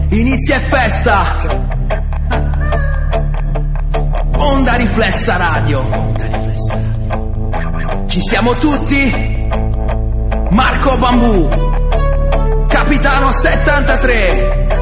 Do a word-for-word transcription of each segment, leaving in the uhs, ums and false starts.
Inizia e festa. Onda riflessa radio. Ci siamo tutti? Marco Bambù, Capitano settantatré,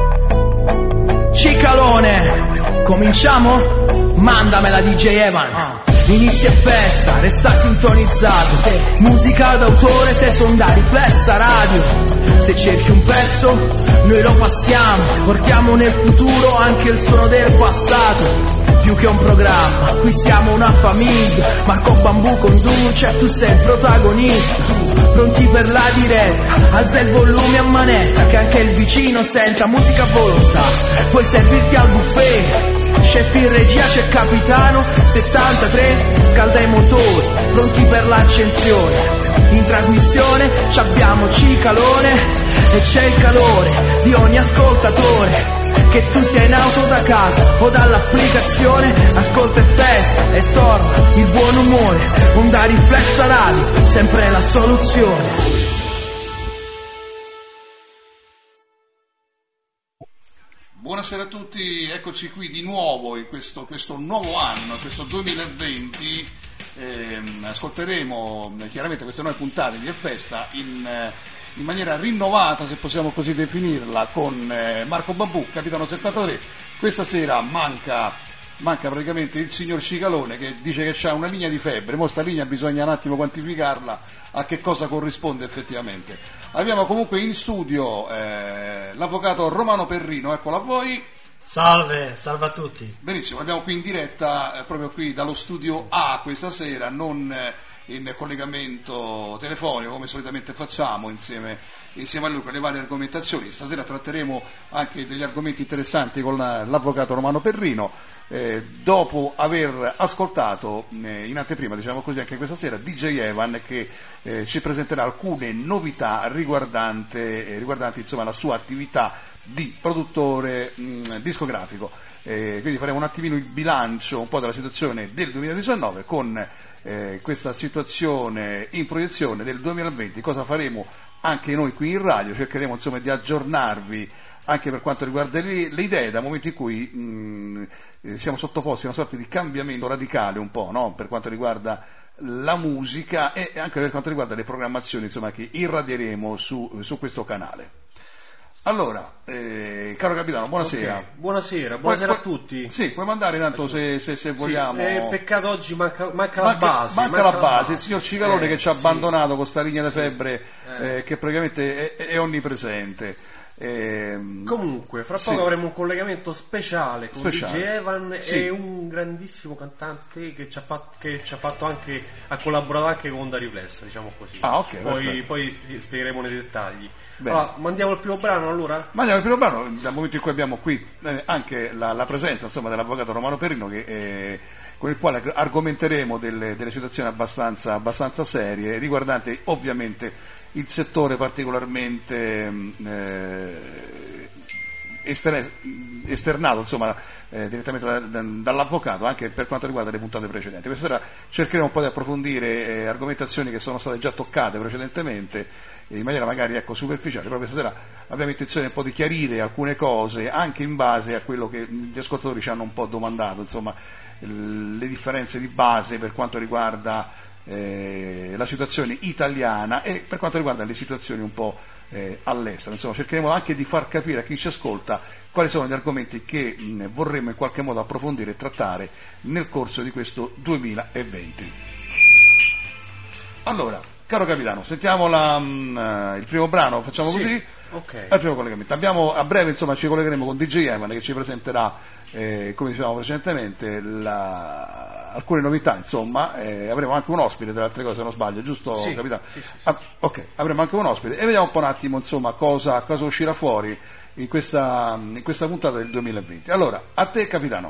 Cicalone. Cominciamo? Mandamela D J Evan. Inizia festa, resta sintonizzato. Musica d'autore se son da riflessa radio. Se cerchi un pezzo, noi lo passiamo. Portiamo nel futuro anche il suono del passato. Più che un programma, qui siamo una famiglia. Marco Bambù conduce, tu sei il protagonista. Pronti per la diretta, alza il volume a manetta, che anche il vicino senta musica a volontà. Puoi servirti al buffet. Chef in regia, c'è Capitano settantatré, scalda i motori, pronti per l'accensione. In trasmissione c'abbiamo Cicalone e c'è il calore di ogni ascoltatore. Che tu sia in auto da casa o dall'applicazione, ascolta e festa e torna il buon umore. Onda riflessa radio, sempre la soluzione. Buonasera a tutti, eccoci qui di nuovo in questo, questo nuovo anno, questo duemilaventi. Eh, ascolteremo chiaramente queste nuove puntate di E Festa in, in maniera rinnovata, se possiamo così definirla, con eh, Marco Bambù, Capitano settantatré. Questa sera manca, manca praticamente il signor Cicalone, che dice che c'ha una linea di febbre. Mo sta linea bisogna un attimo quantificarla, a che cosa corrisponde effettivamente. Abbiamo comunque in studio eh, l'avvocato Romano Perrino, eccolo a voi. Salve, salve a tutti. Benissimo, abbiamo qui in diretta, eh, proprio qui dallo studio A questa sera, non eh, in collegamento telefonico come solitamente facciamo insieme, insieme a lui con le varie argomentazioni. Stasera tratteremo anche degli argomenti interessanti con la, l'avvocato Romano Perrino, eh, dopo aver ascoltato eh, in anteprima, diciamo così, anche questa sera D J Evan, che eh, ci presenterà alcune novità riguardante, eh, riguardanti insomma la sua attività di produttore mh, discografico. Eh, quindi faremo un attimino il bilancio un po' della situazione del duemiladiciannove con eh, questa situazione in proiezione del duemilaventi, cosa faremo anche noi qui in radio. Cercheremo insomma di aggiornarvi anche per quanto riguarda le, le idee, dal momento in cui mh, eh, siamo sottoposti a una sorta di cambiamento radicale un po', no? Per quanto riguarda la musica e anche per quanto riguarda le programmazioni insomma che irradieremo su, su questo canale. Allora, eh, caro Capitano, buonasera. Okay. Buonasera, buonasera puoi, a tutti. Sì, puoi mandare tanto se, se, se vogliamo. Sì, eh, peccato oggi manca, manca, manca la base. Manca, manca la base, il signor Cicalone eh, che ci ha sì. abbandonato con questa linea di sì. febbre eh. Eh, che praticamente è, è onnipresente. Eh, Comunque, fra poco sì. avremo un collegamento speciale con speciale. D J Evan sì. e un grandissimo cantante che ci ha fatto, che ci ha fatto anche, ha collaborato anche con Onda Riflessa, diciamo così. Ah, ok, poi, poi spiegheremo nei dettagli. Bene. Allora, mandiamo il primo brano allora? Mandiamo il primo brano, dal momento in cui abbiamo qui eh, anche la, la presenza insomma dell'avvocato Romano Perrino, che eh, con il quale argomenteremo delle, delle situazioni abbastanza, abbastanza serie, riguardanti ovviamente il settore particolarmente eh, ester- esternato insomma, eh, direttamente da, da, dall'avvocato, anche per quanto riguarda le puntate precedenti. Questa sera cercheremo un po' di approfondire eh, argomentazioni che sono state già toccate precedentemente in maniera magari ecco, superficiale, però questa sera abbiamo intenzione un po' di chiarire alcune cose anche in base a quello che gli ascoltatori ci hanno un po' domandato, insomma le differenze di base per quanto riguarda Eh, la situazione italiana e per quanto riguarda le situazioni un po' eh, all'estero. Insomma, cercheremo anche di far capire a chi ci ascolta quali sono gli argomenti che mh, vorremmo in qualche modo approfondire e trattare nel corso di questo duemilaventi. Allora, caro Capitano, sentiamo la, mh, il primo brano, facciamo sì. così? Okay. Al primo collegamento. Abbiamo, a breve insomma ci collegheremo con D J Evan che ci presenterà Eh, come dicevamo precedentemente la... alcune novità insomma, eh, avremo anche un ospite tra le altre cose se non sbaglio, giusto sì, Capitano? Sì, sì, sì. Ah, ok, avremo anche un ospite e vediamo un po' un attimo insomma cosa, cosa uscirà fuori in questa, in questa puntata del duemilaventi. Allora, a te Capitano.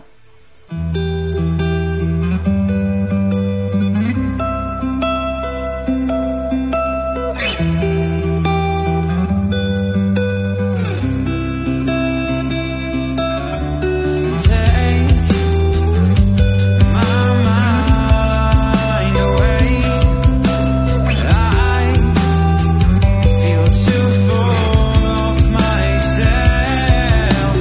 Feel too full of myself.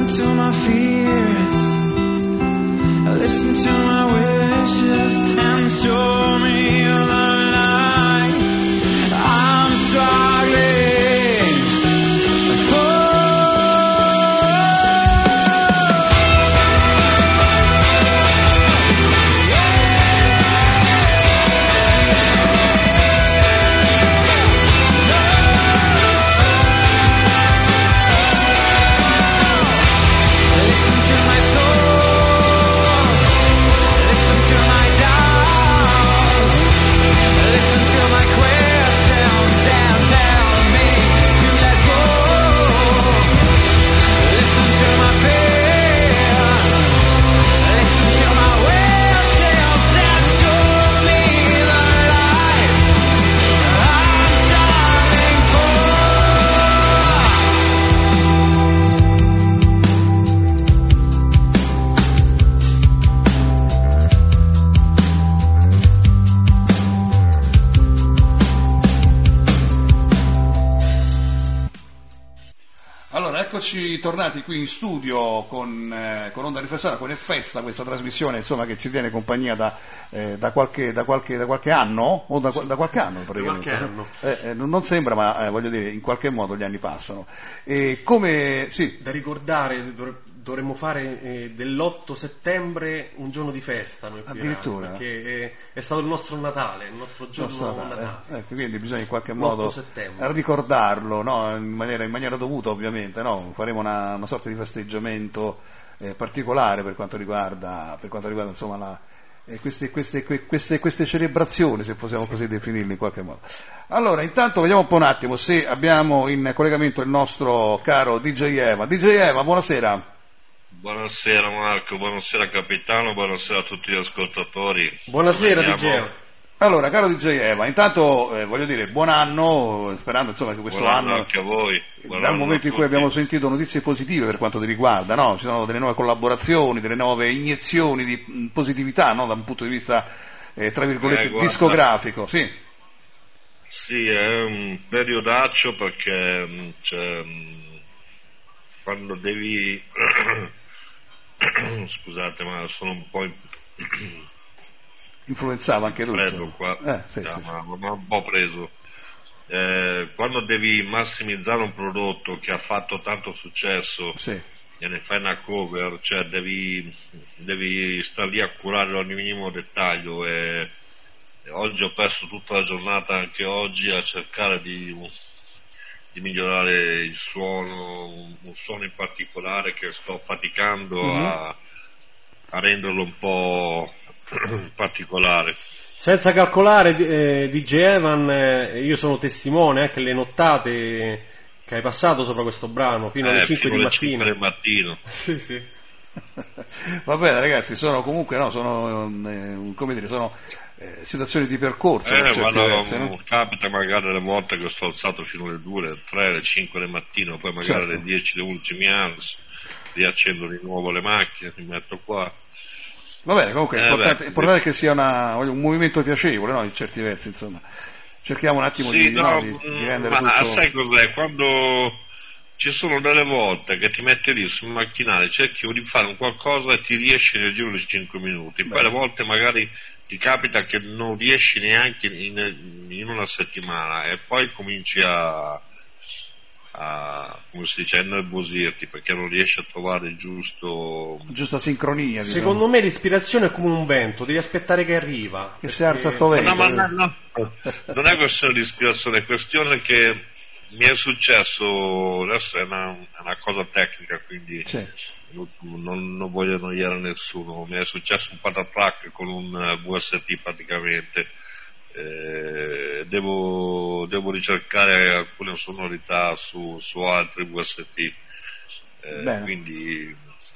listen to my fears, listen to my wishes, and show me the light. I'm struggling for. Listen to my thoughts, listen to my doubts, listen to my questions and tell me to let go. Listen to my fears, listen to my wishes and show me the light I'm striving for. Allora, eccoci tornati qui in studio con, eh, con Onda Riflessiva, con Effesta, questa trasmissione insomma che ci tiene compagnia da, eh, da, qualche, da, qualche, da qualche anno, o da, da qualche anno praticamente. qualche anno. Eh, eh, non sembra, ma eh, voglio dire, in qualche modo gli anni passano. E come, sì, Da ricordare, dovre- dovremmo fare eh, dell'otto settembre un giorno di festa noi qui a Radio, Addirittura? perché è, è stato il nostro Natale, il nostro giorno nostro Natale, Natale. eh, ecco, quindi bisogna in qualche l'otto modo settembre. ricordarlo, no? in, maniera, in maniera dovuta ovviamente, no? Faremo una, una sorta di festeggiamento eh, particolare per quanto riguarda, per quanto riguarda insomma, la, eh, queste, queste, que- queste, queste celebrazioni, se possiamo così definirle in qualche modo. Allora, intanto vediamo un po' un attimo se abbiamo in collegamento il nostro caro D J Eva. D J Eva, buonasera. Buonasera Marco, buonasera capitano, buonasera a tutti gli ascoltatori. Buonasera D J. Vediamo. Allora, caro D J Eva, intanto eh, voglio dire buon anno, sperando insomma che questo Buon anno anno, anche a voi. Buon dal anno momento a in cui tutti. abbiamo sentito notizie positive per quanto ti riguarda, no? Ci sono delle nuove collaborazioni, delle nuove iniezioni di mh, positività, no? Da un punto di vista, eh, tra virgolette, Eh, guarda. discografico, sì. Sì, è un periodaccio perché mh, cioè, mh, quando devi scusate ma sono un po' in... Influenzava anche lui. freddo insomma. qua, Eh, sì, Ah, sì, sì. ma mi ha un po' preso. Eh, quando devi massimizzare un prodotto che ha fatto tanto successo Sì. e ne fai una cover, cioè devi, devi stare lì a curare ogni minimo dettaglio e, e oggi ho perso tutta la giornata anche oggi a cercare di, di migliorare il suono, un, un suono in particolare che sto faticando Mhm. a, a renderlo un po' particolare. Senza calcolare, eh, D J Evan, eh, io sono testimone anche le nottate che hai passato sopra questo brano fino alle Eh, cinque fino di alle cinque mattina. del mattino. Sì, sì. Va bene ragazzi, sono comunque, no, sono, eh, come dire, sono eh, situazioni di percorso, per Eh, certi quando versi, no? capita magari le volte che sto alzato fino alle due, alle tre, alle cinque del mattino, poi magari Certo. alle dieci, alle undici mi alzo, riaccendo di nuovo le macchine, mi metto qua. Va bene, comunque è Eh, importante, beh, è importante che sia una, voglio, un movimento piacevole, no? In certi versi, insomma. Cerchiamo un attimo Sì, di, no, no, di, mm, di rendere ma tutto... sai cos'è? Quando ci sono delle volte che ti metti lì sul macchinale, cerchi di fare un qualcosa e ti riesci nel giro di cinque minuti, poi Beh. alle volte magari ti capita che non riesci neanche in, in una settimana e poi cominci a, a come si dice, a innervosirti perché non riesci a trovare il giusto. Giusta sincronia, diciamo. Secondo me l'ispirazione è come un vento, devi aspettare che arriva. Che si perché- alza sto vento. No, ma no, no, non è questione di ispirazione, è questione che mi è successo, adesso è una, è una cosa tecnica, quindi Sì. non, non- non voglio annoiare nessuno, mi è successo un patatrack con un eh, V S T praticamente. Eh, devo, devo ricercare alcune sonorità su, su altri V S T, eh, Bene. quindi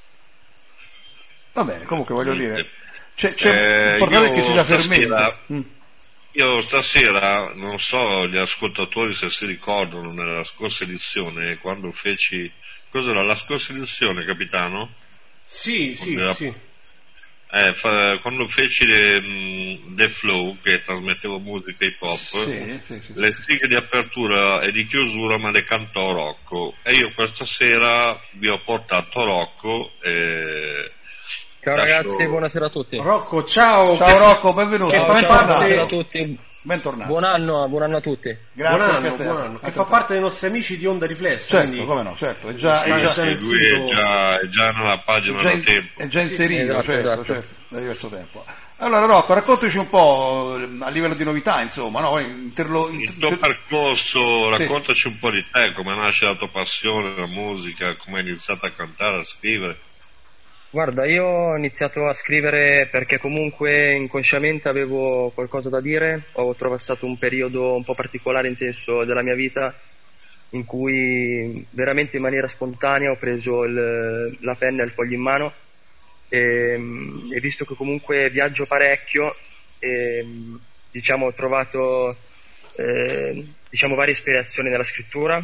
Va bene, comunque voglio niente. dire, c'è, c'è Eh, l'importante è io che ci sia stasera- fermento. Mm. Io stasera, non so gli ascoltatori se si ricordano, nella scorsa edizione, quando feci, cos'era la scorsa edizione, capitano? Sì, sì, Era- sì. Eh, fa, quando feci le, mh, The Flow, che trasmettevo musica hip hop, Sì, sì, sì, le sì. sigle di apertura e di chiusura me le cantò Rocco, e io questa sera vi ho portato Rocco e Ciao lascio- ragazzi, buonasera a tutti. Rocco, ciao. Ciao che- Rocco, benvenuto. Che Ciao, fa ciao, parte- buonasera a tutti. Bentornato. Buon anno, buon anno a tutti. Grazie buon anche anno, a te. buon anno, Anche che a fa te. parte dei nostri amici di Onda Riflessa. Certo, quindi come no, certo, è già, Sta è già, già nel lui è sito. già, è già nella pagina è già, da tempo. è già inserito, esatto, certo, esatto. certo, da diverso tempo. Allora Rocco, raccontaci un po' eh, a livello di novità, insomma, no? Interlo, Il inter- tuo percorso, Sì. raccontaci un po' di te, come nasce la tua passione, la musica, come hai iniziato a cantare, a scrivere. Guarda, io ho iniziato a scrivere perché comunque inconsciamente avevo qualcosa da dire. Ho attraversato un periodo un po' particolare, intenso della mia vita, in cui veramente in maniera spontanea ho preso il- la penna e il foglio in mano e, e visto che comunque viaggio parecchio, e, diciamo ho trovato eh, diciamo varie ispirazioni nella scrittura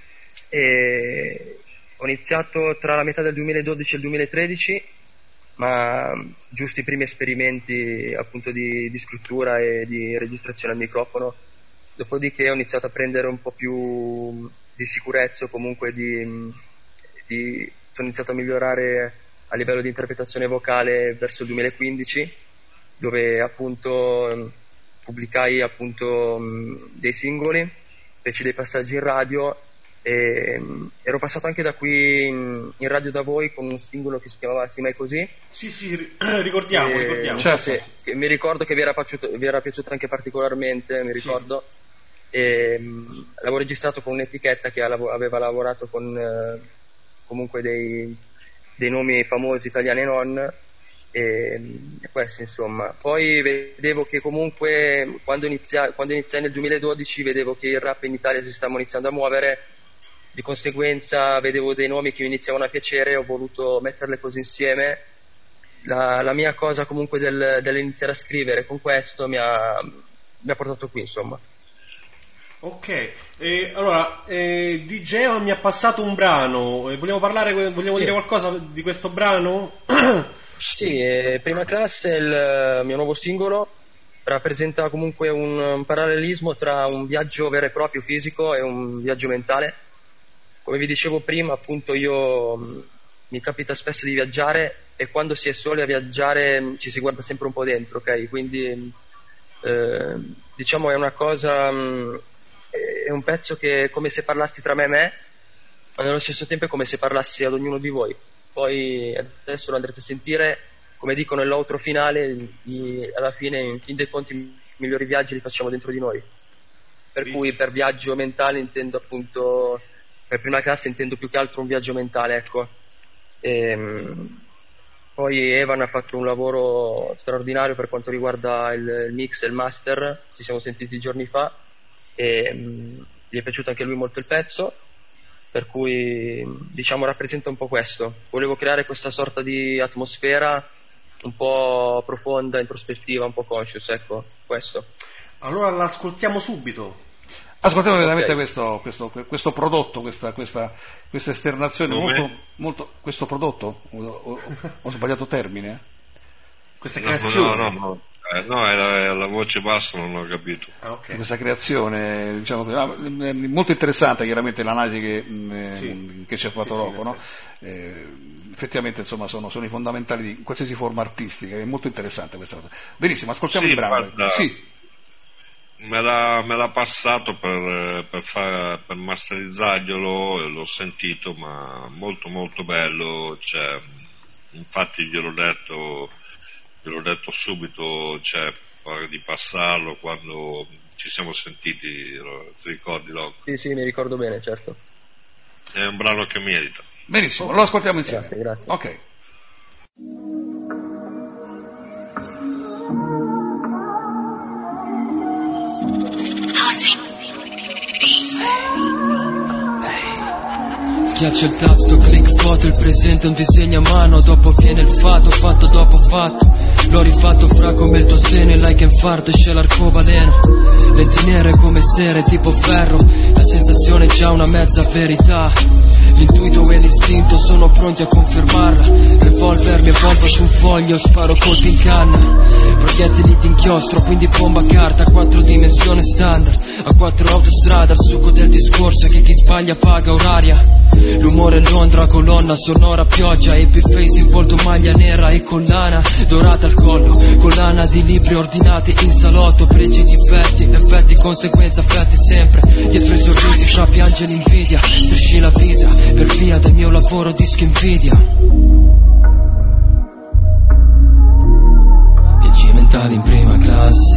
e ho iniziato tra la metà del duemiladodici e il duemilatredici, ma giusto i primi esperimenti appunto di, di scrittura e di registrazione al microfono. Dopodiché ho iniziato a prendere un po' più di sicurezza, o comunque di, di sono iniziato a migliorare a livello di interpretazione vocale verso il duemilaquindici, dove appunto mh, pubblicai appunto mh, dei singoli, feci dei passaggi in radio e mh, ero passato anche da qui in, in radio da voi con un singolo che si chiamava Sì mai così. Sì, sì, ri- ricordiamo, E ricordiamo. non Certo. so se- che mi ricordo che vi era piaciuto, vi era piaciuto anche particolarmente, mi Sì. ricordo. E, mh, l'avevo registrato con un'etichetta che ha lavo- aveva lavorato con eh, comunque dei, dei nomi famosi italiani e non, e, mh, e questo insomma. Poi vedevo che comunque quando, inizia, quando iniziai nel duemiladodici vedevo che il rap in Italia si stava iniziando a muovere, di conseguenza vedevo dei nomi che mi iniziavano a piacere e ho voluto metterle così insieme. La, la mia cosa comunque del, dell'iniziare a scrivere con questo mi ha, mi ha portato qui insomma. Ok, eh, allora eh, D J Evan mi ha passato un brano, eh, vogliamo parlare, vogliamo Sì. dire qualcosa di questo brano? Sì, eh, Prima classe è il eh, mio nuovo singolo, rappresenta comunque un, un parallelismo tra un viaggio vero e proprio fisico e un viaggio mentale. Come vi dicevo prima, appunto io mh, mi capita spesso di viaggiare e quando si è soli a viaggiare mh, ci si guarda sempre un po' dentro, ok? Quindi mh, eh, diciamo è una cosa, mh, è un pezzo che è come se parlassi tra me e me, ma nello stesso tempo è come se parlassi ad ognuno di voi. Poi adesso lo andrete a sentire, come dicono nell'outro finale, i- alla fine in fin dei conti i migliori viaggi li facciamo dentro di noi. Per cui per viaggio mentale intendo appunto, per prima classe intendo più che altro un viaggio mentale, ecco. Ehm, poi Evan ha fatto un lavoro straordinario per quanto riguarda il, il mix e il master, ci siamo sentiti giorni fa e mh, gli è piaciuto anche a lui molto il pezzo, per cui diciamo rappresenta un po' questo. Volevo creare questa sorta di atmosfera un po' profonda, introspettiva, un po' conscious, ecco, questo. Allora l'ascoltiamo subito. Ascoltiamo veramente Ok. questo, questo, questo prodotto, questa, questa, questa esternazione Come? molto, molto, questo prodotto? Ho, ho- ho sbagliato termine? Questa No, creazione. no, no, no. Eh, no, era la voce bassa, non ho capito. Ah, ok. Questa creazione, diciamo, che- ah, eh, molto interessante chiaramente l'analisi che, mh, eh, Sì. che ci ha fatto Sì, sì, Rocco, in no? Eh, effettivamente insomma sono, sono i fondamentali di qualsiasi forma artistica, è molto interessante questa cosa. Benissimo, ascoltiamo Sì, il brano. guarda, Sì, Me l'ha, me l'ha passato per, per, far, per masterizzarglielo e l'ho sentito, ma molto molto bello, cioè, infatti gliel'ho detto, gliel'ho detto subito, cioè, di passarlo quando ci siamo sentiti, lo- ti ricordi Rocco? Sì, sì, mi ricordo bene, certo. È un brano che merita. benissimo, lo ascoltiamo insieme. Grazie, grazie. Ok. Schiaccia il tasto, click foto, il presente è un disegno a mano, dopo viene il fatto, fatto dopo fatto. L'ho rifatto fra come il tuo seno, like infarto, esce l'arcobaleno. Lenti nere come sere, tipo ferro, la sensazione è già una mezza verità. L'intuito e l'istinto sono pronti a confermarla. Revolver mi avvolgo su un foglio voglio sparo colpi in canna, proiettili d'inchiostro, quindi bomba a carta, quattro dimensioni standard, a quattro autostrada, al succo del discorso è che chi sbaglia paga oraria. L'umore Londra, colonna sonora, pioggia, epiface in volto, maglia nera e collana dorata al collo, collana di libri ordinati in salotto, pregi, difetti, effetti, conseguenza, affetti sempre, dietro i sorrisi fra piange l'invidia, strisci la visa per via del mio lavoro disco invidia. Viaggi mentali in prima classe,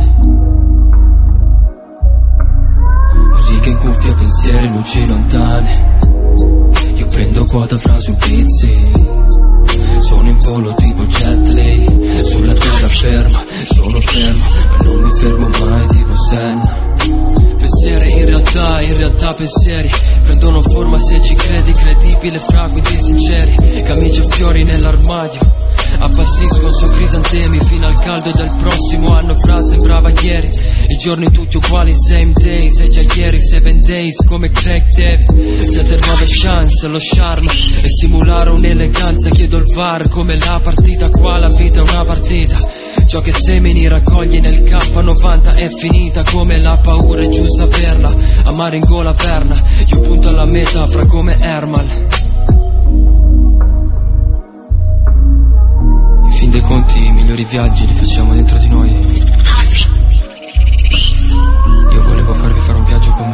musica in cuffia, pensieri, luci lontane. Io prendo quota fra sul pizzi, sono in volo tipo jet lag, sulla terra ferma, sono fermo, ma non mi fermo mai tipo Senna. Pensieri in realtà, in realtà pensieri prendono forma se ci credi, credibile fra quindi sinceri. Camicie e fiori nell'armadio, appassisco su crisantemi fino al caldo del prossimo anno, fra sembrava ieri. I giorni tutti uguali, same days, e già ieri seven days come Craig David. Sette nuove chance, lo charme e simulare un'eleganza. Chiedo il V A R come la partita, qua la vita è una partita. Ciò che semini raccogli nel K novanta è finita, come la paura è giusta averla, amare in gola verna. Io punto alla meta fra come Herman. In fin dei conti i migliori viaggi li facciamo dentro di noi. Io volevo farvi fare un viaggio con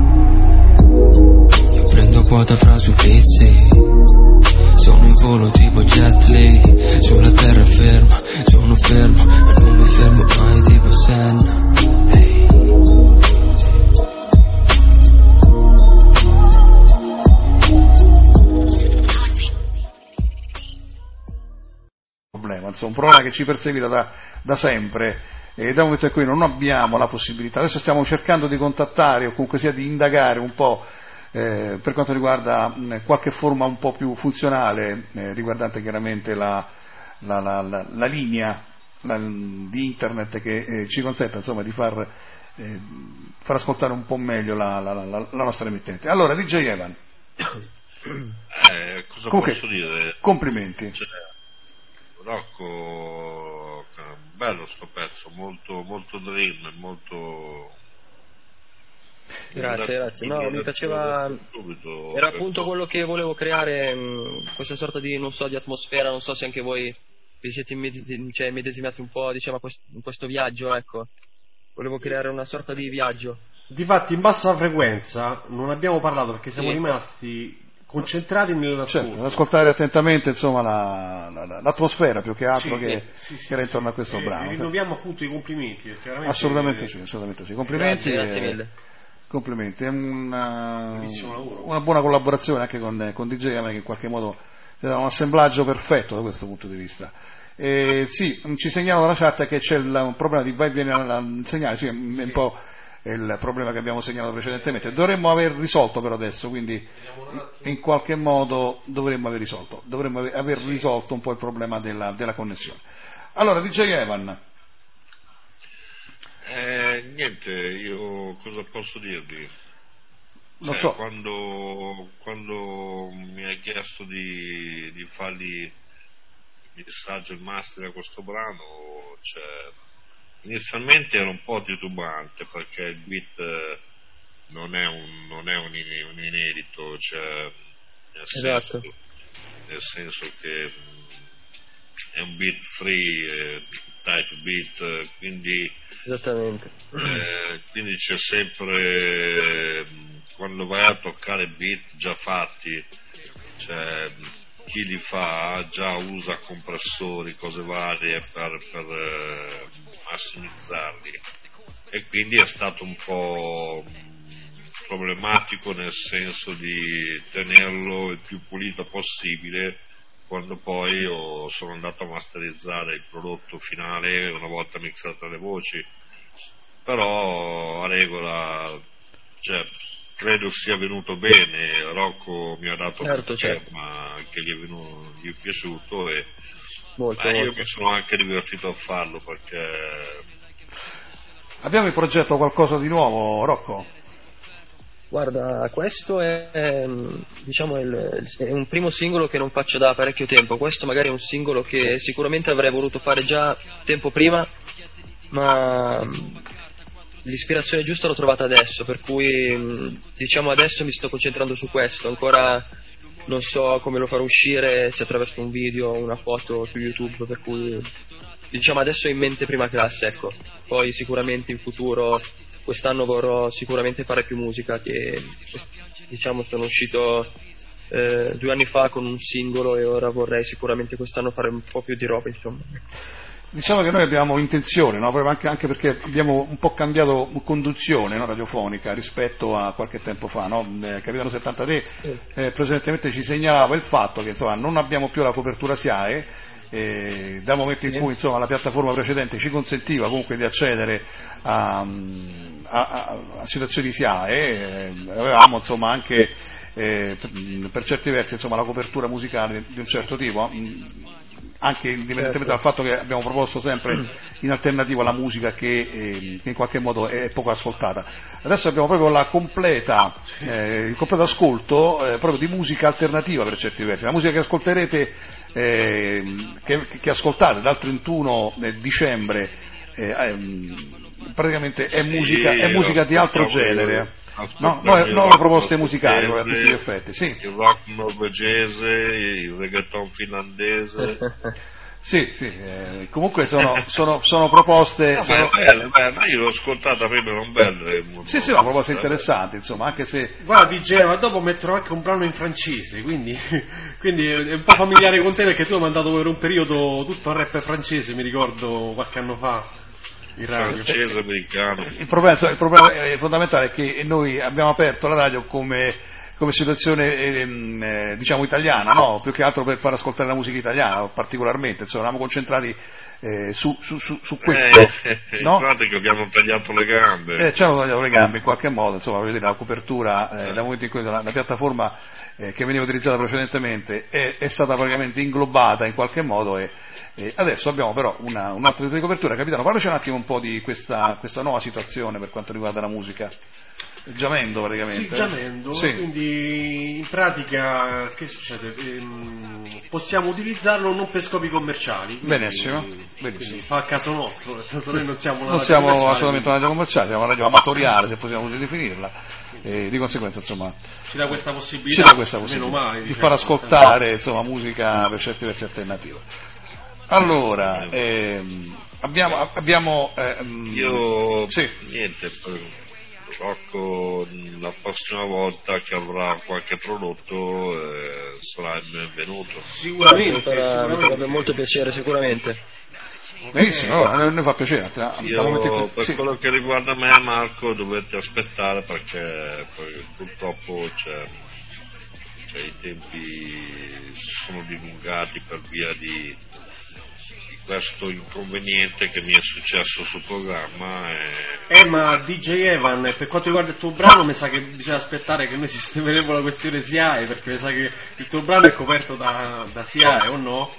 me. Io prendo quota fra su pizzi, sono in volo tipo jet lag, sulla terra ferma, sono fermo, ma non mi fermo mai tipo Senna. Hey. Problema, insomma, un problema che ci perseguita da, da sempre, e da un momento in cui non abbiamo la possibilità. Adesso stiamo cercando di contattare o comunque sia di indagare un po' eh, per quanto riguarda mh, qualche forma un po' più funzionale eh, riguardante chiaramente la, la, la, la, la linea la, di internet che eh, ci consenta insomma di far, eh, far ascoltare un po' meglio la, la, la, la nostra emittente. Allora D J Evan, eh, cosa comunque, posso dire? Complimenti. Cioè, Rocco, bello sto pezzo, molto, molto dream, molto... Grazie, grazie. No, mi piaceva. Era appunto quello che volevo creare, mh, questa sorta di, non so, di atmosfera. Non so se anche voi vi siete immedesi- cioè, immedesimati un po', diciamo, a quest- in questo viaggio, ecco. Volevo creare una sorta di viaggio. Difatti in bassa frequenza non abbiamo parlato perché siamo Sì. rimasti concentrati nell'ascolto. Certo, ascoltare attentamente insomma la, la, l'atmosfera più che altro Sì, che, sì, sì, che era sì. intorno a questo E brano. rinnoviamo appunto i complimenti perché veramente Assolutamente eh, sì, assolutamente sì. Complimenti. Grazie, grazie e- mille. Complimenti, è una, Bellissimo lavoro. una buona collaborazione anche con, con D J Evan, che in qualche modo è un assemblaggio perfetto da questo punto di vista. E sì, ci segnalano dalla chat che c'è il, un problema di vai e vieni al segnale, sì, è un po' il problema che abbiamo segnalato precedentemente. Dovremmo aver risolto per adesso, quindi in qualche modo dovremmo aver risolto, dovremmo aver, aver risolto un po' il problema della, della connessione. Allora D J Evan. Eh, niente, io cosa posso dirvi? Non Cioè, so. quando, quando mi hai chiesto di, di fargli il messaggio, il master a questo brano, cioè, inizialmente ero un po' titubante perché il beat eh, non è un, non è un, in- un inedito, cioè, nel, Esatto. senso, nel senso che mh, è un beat free, eh, type beat, eh, quindi Esattamente. eh, quindi c'è sempre, mh, quando vai a toccare beat già fatti, cioè chi li fa già usa compressori, cose varie per, per eh, massimizzarli, e quindi è stato un po' mh, problematico nel senso di tenerlo il più pulito possibile quando poi io sono andato a masterizzare il prodotto finale una volta mixate le voci. Però a regola, cioè, credo sia venuto bene. Rocco mi ha dato Certo, conferma che gli è, venuto, gli è piaciuto, e Molto, ma io molto. mi sono anche divertito a farlo perché Abbiamo in progetto qualcosa di nuovo, Rocco? Guarda, questo è, è, diciamo, il, è un primo singolo che non faccio da parecchio tempo. Questo magari è un singolo che sicuramente avrei voluto fare già tempo prima, ma l'ispirazione giusta l'ho trovata adesso, per cui diciamo adesso mi sto concentrando su questo. Ancora non so come lo farò uscire, se attraverso un video o una foto su YouTube, per cui diciamo adesso ho in mente prima classe, ecco. Poi sicuramente in futuro, quest'anno vorrò sicuramente fare più musica, che diciamo sono uscito eh, due anni fa con un singolo e ora vorrei sicuramente quest'anno fare un po' più di roba, insomma. Diciamo che noi abbiamo intenzione, no? anche, anche perché abbiamo un po' cambiato conduzione, no? radiofonica rispetto a qualche tempo fa, no? eh, Capitano settantatré eh, precedentemente ci segnalava il fatto che insomma, non abbiamo più la copertura S I A E, eh, dal momento in cui insomma, la piattaforma precedente ci consentiva comunque di accedere a, a, a, a situazioni S I A E, eh, avevamo insomma anche eh, per certi versi insomma, la copertura musicale di un certo tipo, anche indipendentemente certo. dal fatto che abbiamo proposto sempre in alternativa la musica che, eh, che in qualche modo è poco ascoltata. Adesso abbiamo proprio la completa, eh, il completo ascolto eh, proprio di musica alternativa per certi versi. La musica che ascolterete, eh, che, che ascoltate dal trentuno dicembre, eh, eh, praticamente è musica, è musica di altro genere. No, no, no, proposte musicali a tutti gli effetti, sì. Il rock norvegese, il reggaeton finlandese. Sì, sì, eh, comunque sono, sono, sono proposte. No, sono... belle, belle. Io l'ho ascoltata prima, non belle. Sì, sì, ma proposte interessanti, insomma, anche se. Guarda, D J, ma dopo metterò anche un brano in francese, quindi, quindi è un po' familiare con te perché tu hai mandato per un periodo tutto il rap francese, mi ricordo qualche anno fa. Il francese americano. Il problema, il problema fondamentale è che noi abbiamo aperto la radio come, come situazione eh, diciamo italiana, no? Più che altro per far ascoltare la musica italiana, particolarmente, insomma, eravamo concentrati eh, su, su, su, su questo. Eh, no? In pratica abbiamo tagliato le gambe. Eh, ci hanno tagliato le gambe in qualche modo, insomma, vedete la copertura, eh, dal momento in cui la, la piattaforma eh, che veniva utilizzata precedentemente è, è stata praticamente inglobata in qualche modo e Eh, adesso abbiamo però una, un altro tipo di copertura. Capitano, parlaci un attimo un po' di questa, questa nuova situazione per quanto riguarda la musica. Giamendo praticamente. Sì, Giamendo, sì. Quindi in pratica che succede? Ehm, possiamo utilizzarlo non per scopi commerciali. Quindi, benissimo, benissimo. Quindi fa a caso nostro, nel senso noi non siamo una non siamo assolutamente una radio commerciale, siamo una radio amatoriale, se possiamo così definirla. E di conseguenza insomma ci dà questa possibilità, ci dà questa possibilità male, di diciamo, far ascoltare insomma musica per certi versi alternativa. Allora, ehm, abbiamo, abbiamo ehm, io sì. niente, Rocco la prossima volta che avrà qualche prodotto eh, sarà il benvenuto. Sicuramente, mi farà, mi farebbe molto piacere, sicuramente. Benissimo, allora, noi fa piacere. Io, per sì. quello che riguarda me, Marco, dovete aspettare perché poi, purtroppo c'è, c'è i tempi si sono dilungati per via di questo inconveniente che mi è successo sul programma e... eh ma D J Evan, per quanto riguarda il tuo brano mi sa che bisogna aspettare che noi sistemeremo la questione S I A E, perché mi sa che il tuo brano è coperto da, da S I A E o no?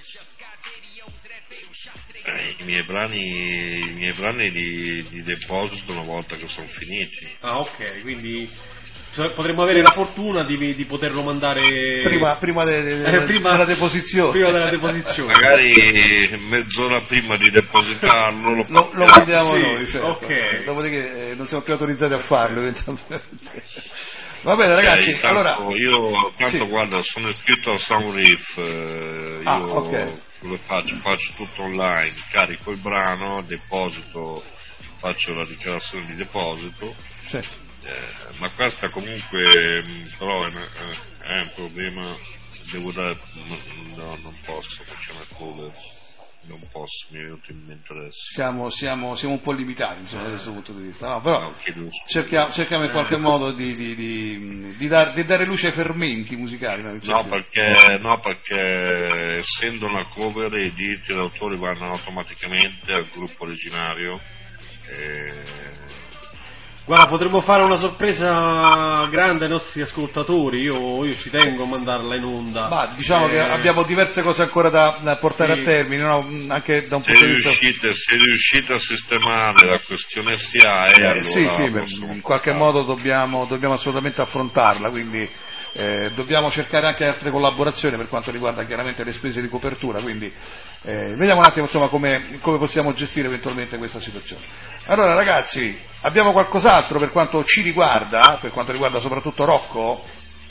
Eh, i miei brani i miei brani li, li deposito una volta che sono finiti. Ah, ok, quindi potremmo avere la fortuna di, di poterlo mandare prima, prima, de, de, eh, prima della deposizione. Prima della deposizione. Magari mezz'ora prima di depositarlo lo, lo, lo mandiamo sì, noi, certo. Okay. Dopodiché eh, non siamo più autorizzati a farlo. Va bene ragazzi, eh, tanto, allora io tanto sì. guarda, sono iscritto al Soundreef, eh, ah, io okay. lo faccio, faccio tutto online, carico il brano, deposito, faccio la dichiarazione di deposito. Sì. Eh, ma questa comunque mh, però è, è un problema, devo dare, no, non posso perché è come non posso, mi è venuto in mente adesso. Siamo, siamo, siamo un po' limitati insomma, da questo punto di vista, no, però no, cerchiamo, cerchiamo in qualche modo di, di, di, di, dar, di dare luce ai fermenti musicali. No, no, perché, no, perché essendo una cover i diritti d'autore vanno automaticamente al gruppo originario. Eh, Guarda, potremmo fare una sorpresa grande ai nostri ascoltatori, io, io ci tengo a mandarla in onda. Ma diciamo eh... che abbiamo diverse cose ancora da, da portare sì. a termine, no? Anche da un se punto di vista... riuscite, se riuscite a sistemare la questione S I A E, eh, allora sì, sì, per, in qualche modo dobbiamo, dobbiamo assolutamente affrontarla, quindi eh, dobbiamo cercare anche altre collaborazioni per quanto riguarda chiaramente le spese di copertura, quindi eh, vediamo un attimo insomma come, come possiamo gestire eventualmente questa situazione. Allora ragazzi, abbiamo qualcos'altro per quanto ci riguarda, per quanto riguarda soprattutto Rocco?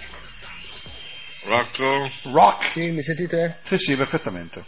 Rocco? Rock? Sì, mi sentite? Sì, sì, perfettamente.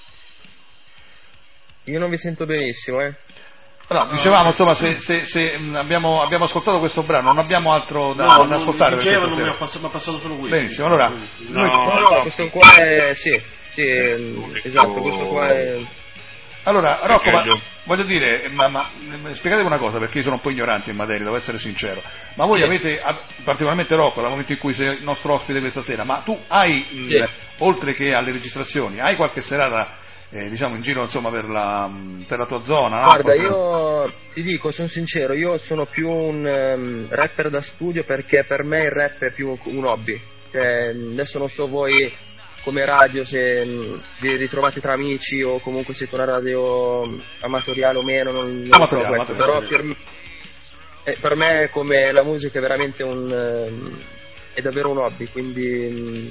Io non vi sento benissimo, eh. No, dicevamo insomma se, se, se abbiamo, abbiamo ascoltato questo brano, non abbiamo altro da, no, da ascoltare. Non non mi ha passato, passato solo questo. Benissimo, allora no, noi... no, no, questo qua è sì, sì, esatto, questo qua è. Allora, Rocco, ma, voglio dire, ma, ma spiegatevi una cosa, perché io sono un po' ignorante in materia, devo essere sincero, ma voi sì. avete, particolarmente Rocco, dal momento in cui sei il nostro ospite questa sera, ma tu hai, sì. mh, oltre che alle registrazioni, hai qualche serata, eh, diciamo, in giro, insomma, per la, per la tua zona? No? Guarda, Qualche... io ti dico, sono sincero, io sono più un um, rapper da studio, perché per me il rap è più un hobby, cioè, adesso non so voi... come radio, se vi ritrovate tra amici o comunque siete una radio amatoriale o meno, non, non amatoriale, so questo, però per, eh, per me come la musica è veramente un eh, è davvero un hobby, quindi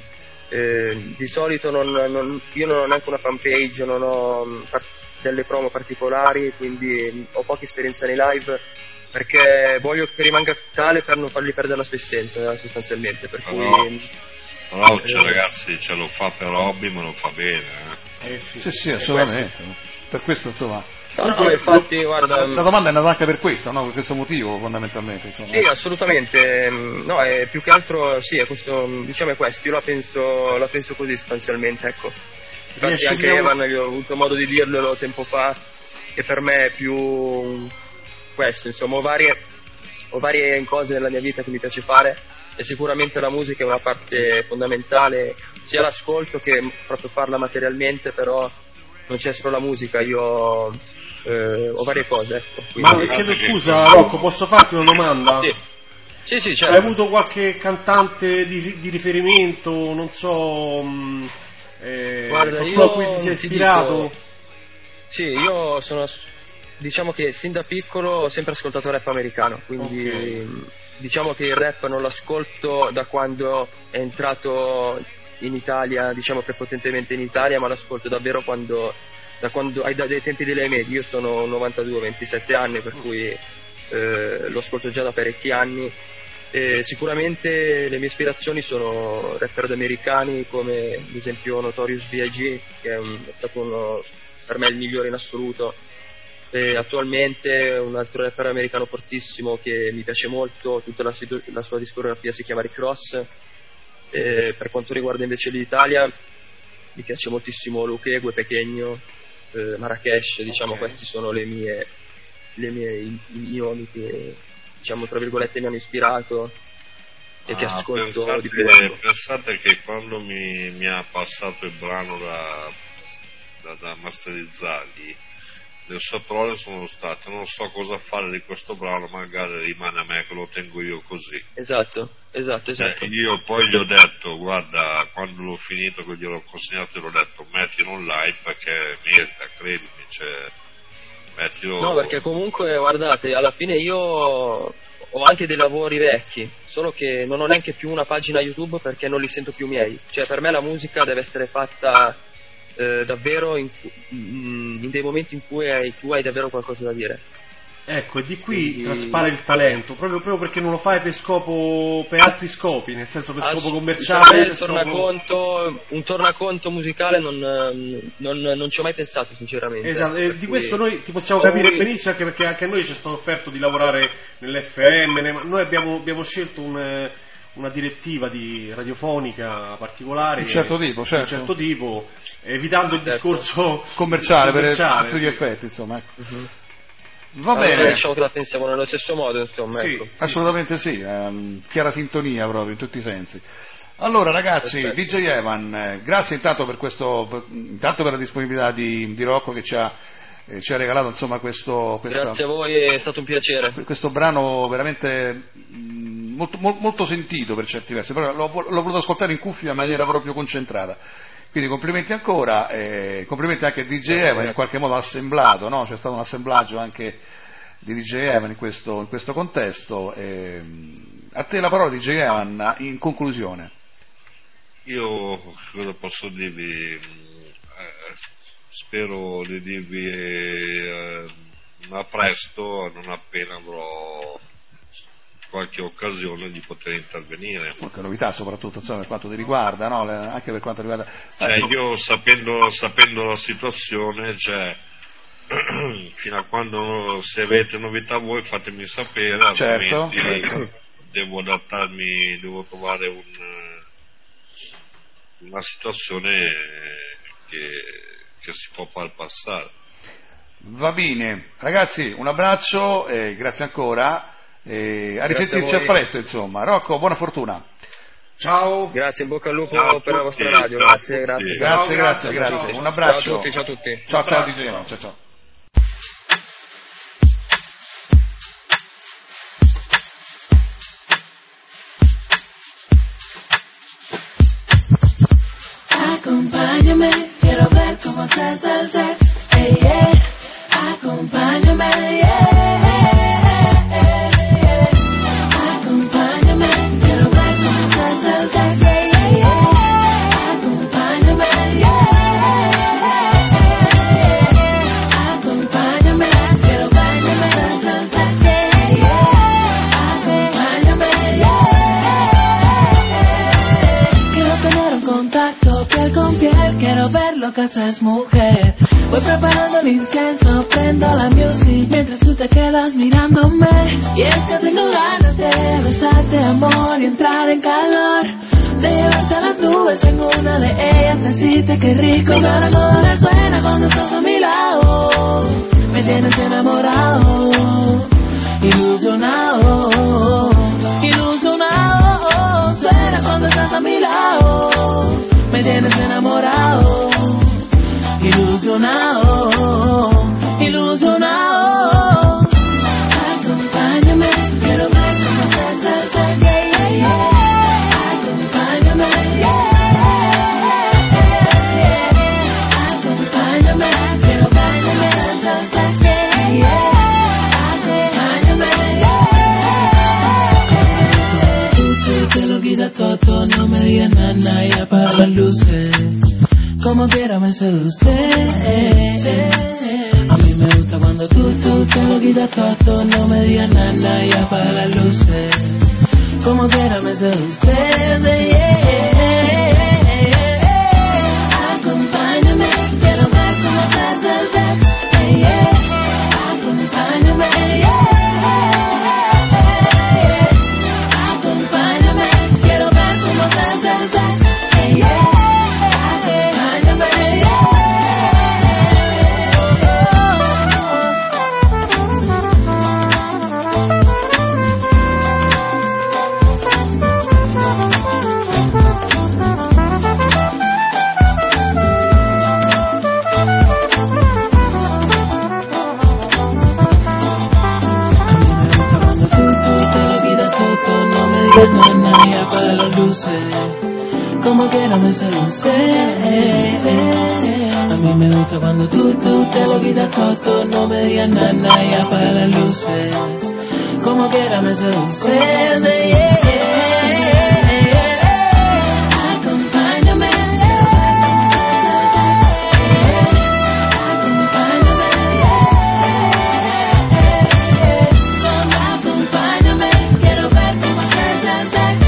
eh, di solito non, non, io non ho neanche una fanpage, non ho par- delle promo particolari, quindi ho poca esperienza nei live, perché voglio che rimanga tale per non fargli perdere la sua essenza sostanzialmente, per cui no. Però cioè, ragazzi, ce lo fa per hobby ma lo fa bene, eh? Eh sì, sì, sì, assolutamente. Per questo insomma. No, no, infatti, guarda, la domanda è nata anche per questo, no? Per questo motivo fondamentalmente. Insomma. Sì, assolutamente. No, è più che altro sì, è questo, diciamo è questo, io la penso, la penso così sostanzialmente, ecco. Infatti anche Evan, io ho avuto modo di dirglielo tempo fa, che per me è più questo, insomma, ho varie, ho varie cose nella mia vita che mi piace fare. E sicuramente la musica è una parte fondamentale, sia l'ascolto che proprio farla materialmente, però non c'è solo la musica, io eh, ho varie cose. Ecco, quindi... Ma chiedo scusa Rocco, posso farti una domanda? Sì, sì, sì, certo. Hai avuto qualche cantante di, di riferimento, non so, mh, eh, Guarda, qualcuno a cui ti sei ispirato? Dico, sì, io sono, diciamo che sin da piccolo ho sempre ascoltato rap americano, quindi... Okay. Diciamo che il rap non l'ascolto da quando è entrato in Italia, diciamo prepotentemente in Italia, ma l'ascolto davvero quando, da quando, dai, dai tempi delle medie. Io sono novantadue, ventisette anni, per cui eh, lo ascolto già da parecchi anni. E sicuramente le mie ispirazioni sono rapper americani come ad esempio Notorious B I G, che è, un, è stato uno, per me il migliore in assoluto. E attualmente un altro rapper americano fortissimo che mi piace molto, tutta la, la sua discografia si chiama Rick Ross. E per quanto riguarda invece l'Italia mi piace moltissimo Lucheghe, Pechegno, eh, Marrakesh, diciamo okay. Questi sono le mie, le mie i, i nomi che, diciamo, tra virgolette mi hanno ispirato e ah, che ascolto pensate, di più. Ecco. Pensate che quando mi, mi ha passato il brano da, da, da masterizzargli, le sue parole sono state: non so cosa fare di questo brano, magari rimane a me che lo tengo io così. Esatto, esatto, esatto. Eh, io poi gli ho detto: guarda, quando l'ho finito, che gliel'ho consegnato, gli ho detto: mettilo online perché merita, credimi, cioè, mettilo... No, perché comunque, guardate, alla fine io ho anche dei lavori vecchi, solo che non ho neanche più una pagina YouTube perché non li sento più miei. Cioè, per me la musica deve essere fatta Eh, davvero in, in dei momenti in cui hai, tu hai davvero qualcosa da dire. Ecco, e di qui Quindi... traspare il talento, proprio, proprio perché non lo fai per scopo, per altri scopi, nel senso per ah, scopo commerciale. Per tornaconto, scopo... Un tornaconto musicale non, non, non ci ho mai pensato sinceramente. Esatto, e di questo noi ti possiamo capire cui... benissimo, anche perché anche a noi ci è stato offerto di lavorare nell'F M, noi abbiamo, abbiamo scelto un... una direttiva di radiofonica particolare un certo tipo, certo. un certo tipo, evitando il discorso commerciale, commerciale per tutti gli sì. effetti, insomma. Uh-huh. Va allora, bene, diciamo che la pensiamo nello stesso modo, insomma. Sì, ecco. sì, assolutamente sì, ehm, chiara sintonia proprio in tutti i sensi. Allora ragazzi, Perfetto. D J Evan, eh, grazie intanto per questo, per, intanto per la disponibilità di, di Rocco che ci ha eh, ci ha regalato insomma questo, questo Grazie a voi, è stato un piacere. questo brano veramente mh, molto, mol, molto sentito per certi versi, però l'ho, l'ho voluto ascoltare in cuffia in maniera proprio concentrata. Quindi complimenti ancora, eh, complimenti anche a D J Evan, in qualche modo assemblato, no? C'è stato un assemblaggio anche di D J Evan in questo, in questo contesto. Eh, a te la parola, D J Evan, in conclusione. Io cosa posso dirvi? Eh, spero di dirvi eh, a presto, non appena avrò qualche occasione di poter intervenire. Qualche novità soprattutto insomma, per quanto ti riguarda, no? Le, anche per quanto riguarda... Cioè, io sapendo, sapendo la situazione, cioè, fino a quando se avete novità voi fatemi sapere, certo, altrimenti certo. devo adattarmi, devo trovare un, una situazione che, che si può far passare. Va bene, ragazzi, un abbraccio e grazie ancora. E a risentirci a, a presto, insomma. Rocco, buona fortuna. Ciao. Grazie, in bocca al lupo Ciao per la tutti, vostra radio. ciao Grazie, tutti. grazie. Grazie, grazie, Ciao, grazie. ciao. Un abbraccio. Ciao a tutti, ciao a tutti. Ciao, ciao, D J. Ciao, ciao. Acompáñame, quiero ver cómo se hace el sexo. Hey, yeah. Acompáñame, yeah. Acompáñame, quiero ver cómo se hace el sexo. Hey, yeah, yeah. Acompáñame, yeah. Acompáñame, quiero ver cómo se hace el sexo. Hey, yeah. Acompáñame, yeah. Quiero tener un contacto piel con piel, quiero ver lo que haces, mujer. Voy preparando el incienso, prendo la music mientras tú te quedas mirándome. Y es que tengo ganas de besarte, amor, y entrar en calor, de llevarte a las nubes en una de ellas, decirte que rico mi corazón suena cuando estás a mi lado. Me tienes enamorado, ilusionado, ilusionado. Suena cuando estás a mi lado. Me tienes enamorado, ilusionado, ilusionado. Acompáñame, quiero ver cómo se hace el sexo, yeah, yeah, yeah. Acompáñame, yeah, yeah, yeah. Acompáñame, quiero ver cómo se hace el sexo, yeah, yeah. Acompáñame, yeah. Tú, tú te lo quita todo, no me digas nada y apaga las luces. Como quiera me seduce. A mí me gusta cuando tú, tú te lo quitas todo, no me digas nada y apaga las luces. Como quiera me seduce. Acompáñame, quiero ver cómo se hace el sexo. Acompáñame, acompáñame, quiero ver cómo se hace el sexo. Como quiera me seduce. A mí me gusta cuando tú, tú te lo quitas todo, no me digas nada y apaga las luces. Como quiera me seduce. Acompáñame, acompáñame, acompáñame, quiero ver cómo se hace el sexo.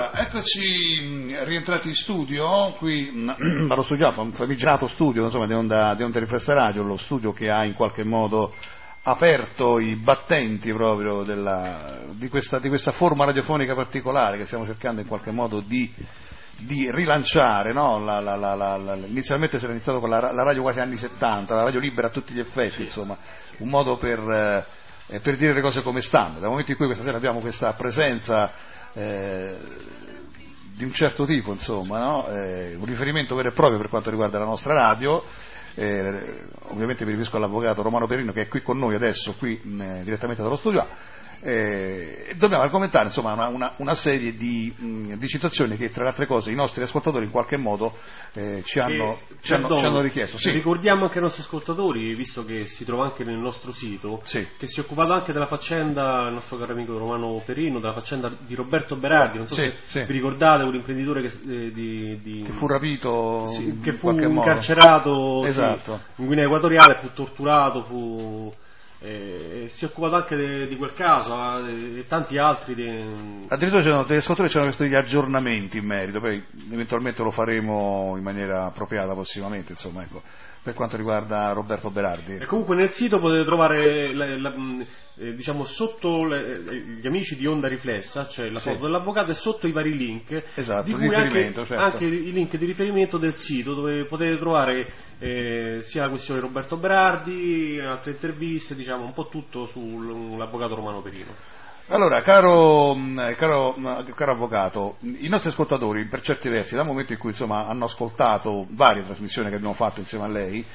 Allora, eccoci mh, rientrati in studio, qui mh, dallo studio, un famigerato studio, insomma, di Onda, di Onda Riflessa Radio, lo studio che ha in qualche modo aperto i battenti proprio della, di, questa, di questa forma radiofonica particolare che stiamo cercando in qualche modo di, di rilanciare, no? la, la, la, la, la, inizialmente si era iniziato con la, la radio quasi anni settanta, la radio libera a tutti gli effetti, insomma, un modo per, eh, per dire le cose come stanno. Dal momento in cui questa sera abbiamo questa presenza eh, di un certo tipo, insomma, no? eh, un riferimento vero e proprio per quanto riguarda la nostra radio. Eh, ovviamente mi riferisco all'avvocato Romano Perino che è qui con noi adesso, qui mh, direttamente dallo studio A. Eh, dobbiamo argomentare insomma una, una, una serie di, mh, di situazioni che tra le altre cose i nostri ascoltatori in qualche modo eh, ci, hanno, che, ci, hanno, ci hanno richiesto. Sì. Ricordiamo anche ai nostri ascoltatori, visto che si trova anche nel nostro sito, sì. che si è occupato anche della faccenda, il nostro caro amico Romano Perino, della faccenda di Roberto Berardi, non so sì, se sì. vi ricordate, un imprenditore che, eh, di, di, che fu rapito, sì, che in fu qualche modo. incarcerato Esatto. sì, in Guinea Equatoriale, fu torturato, fu... Eh, si è occupato anche de, di quel caso eh, e tanti altri de... addirittura c'erano degli ascoltatori, c'erano questi degli aggiornamenti in merito, poi eventualmente lo faremo in maniera appropriata prossimamente, insomma, ecco, per quanto riguarda Roberto Berardi. E comunque nel sito potete trovare la, la, eh, diciamo sotto le, gli amici di Onda Riflessa, cioè la sì. foto dell'avvocato e sotto i vari link, esatto, di di cui anche, certo. anche i link di riferimento del sito dove potete trovare eh, sia la questione di Roberto Berardi, altre interviste, diciamo un po' tutto sull'avvocato Romano Perino. Allora, caro, caro, caro avvocato, i nostri ascoltatori, per certi versi, dal momento in cui insomma, hanno ascoltato varie trasmissioni che abbiamo fatto insieme a lei,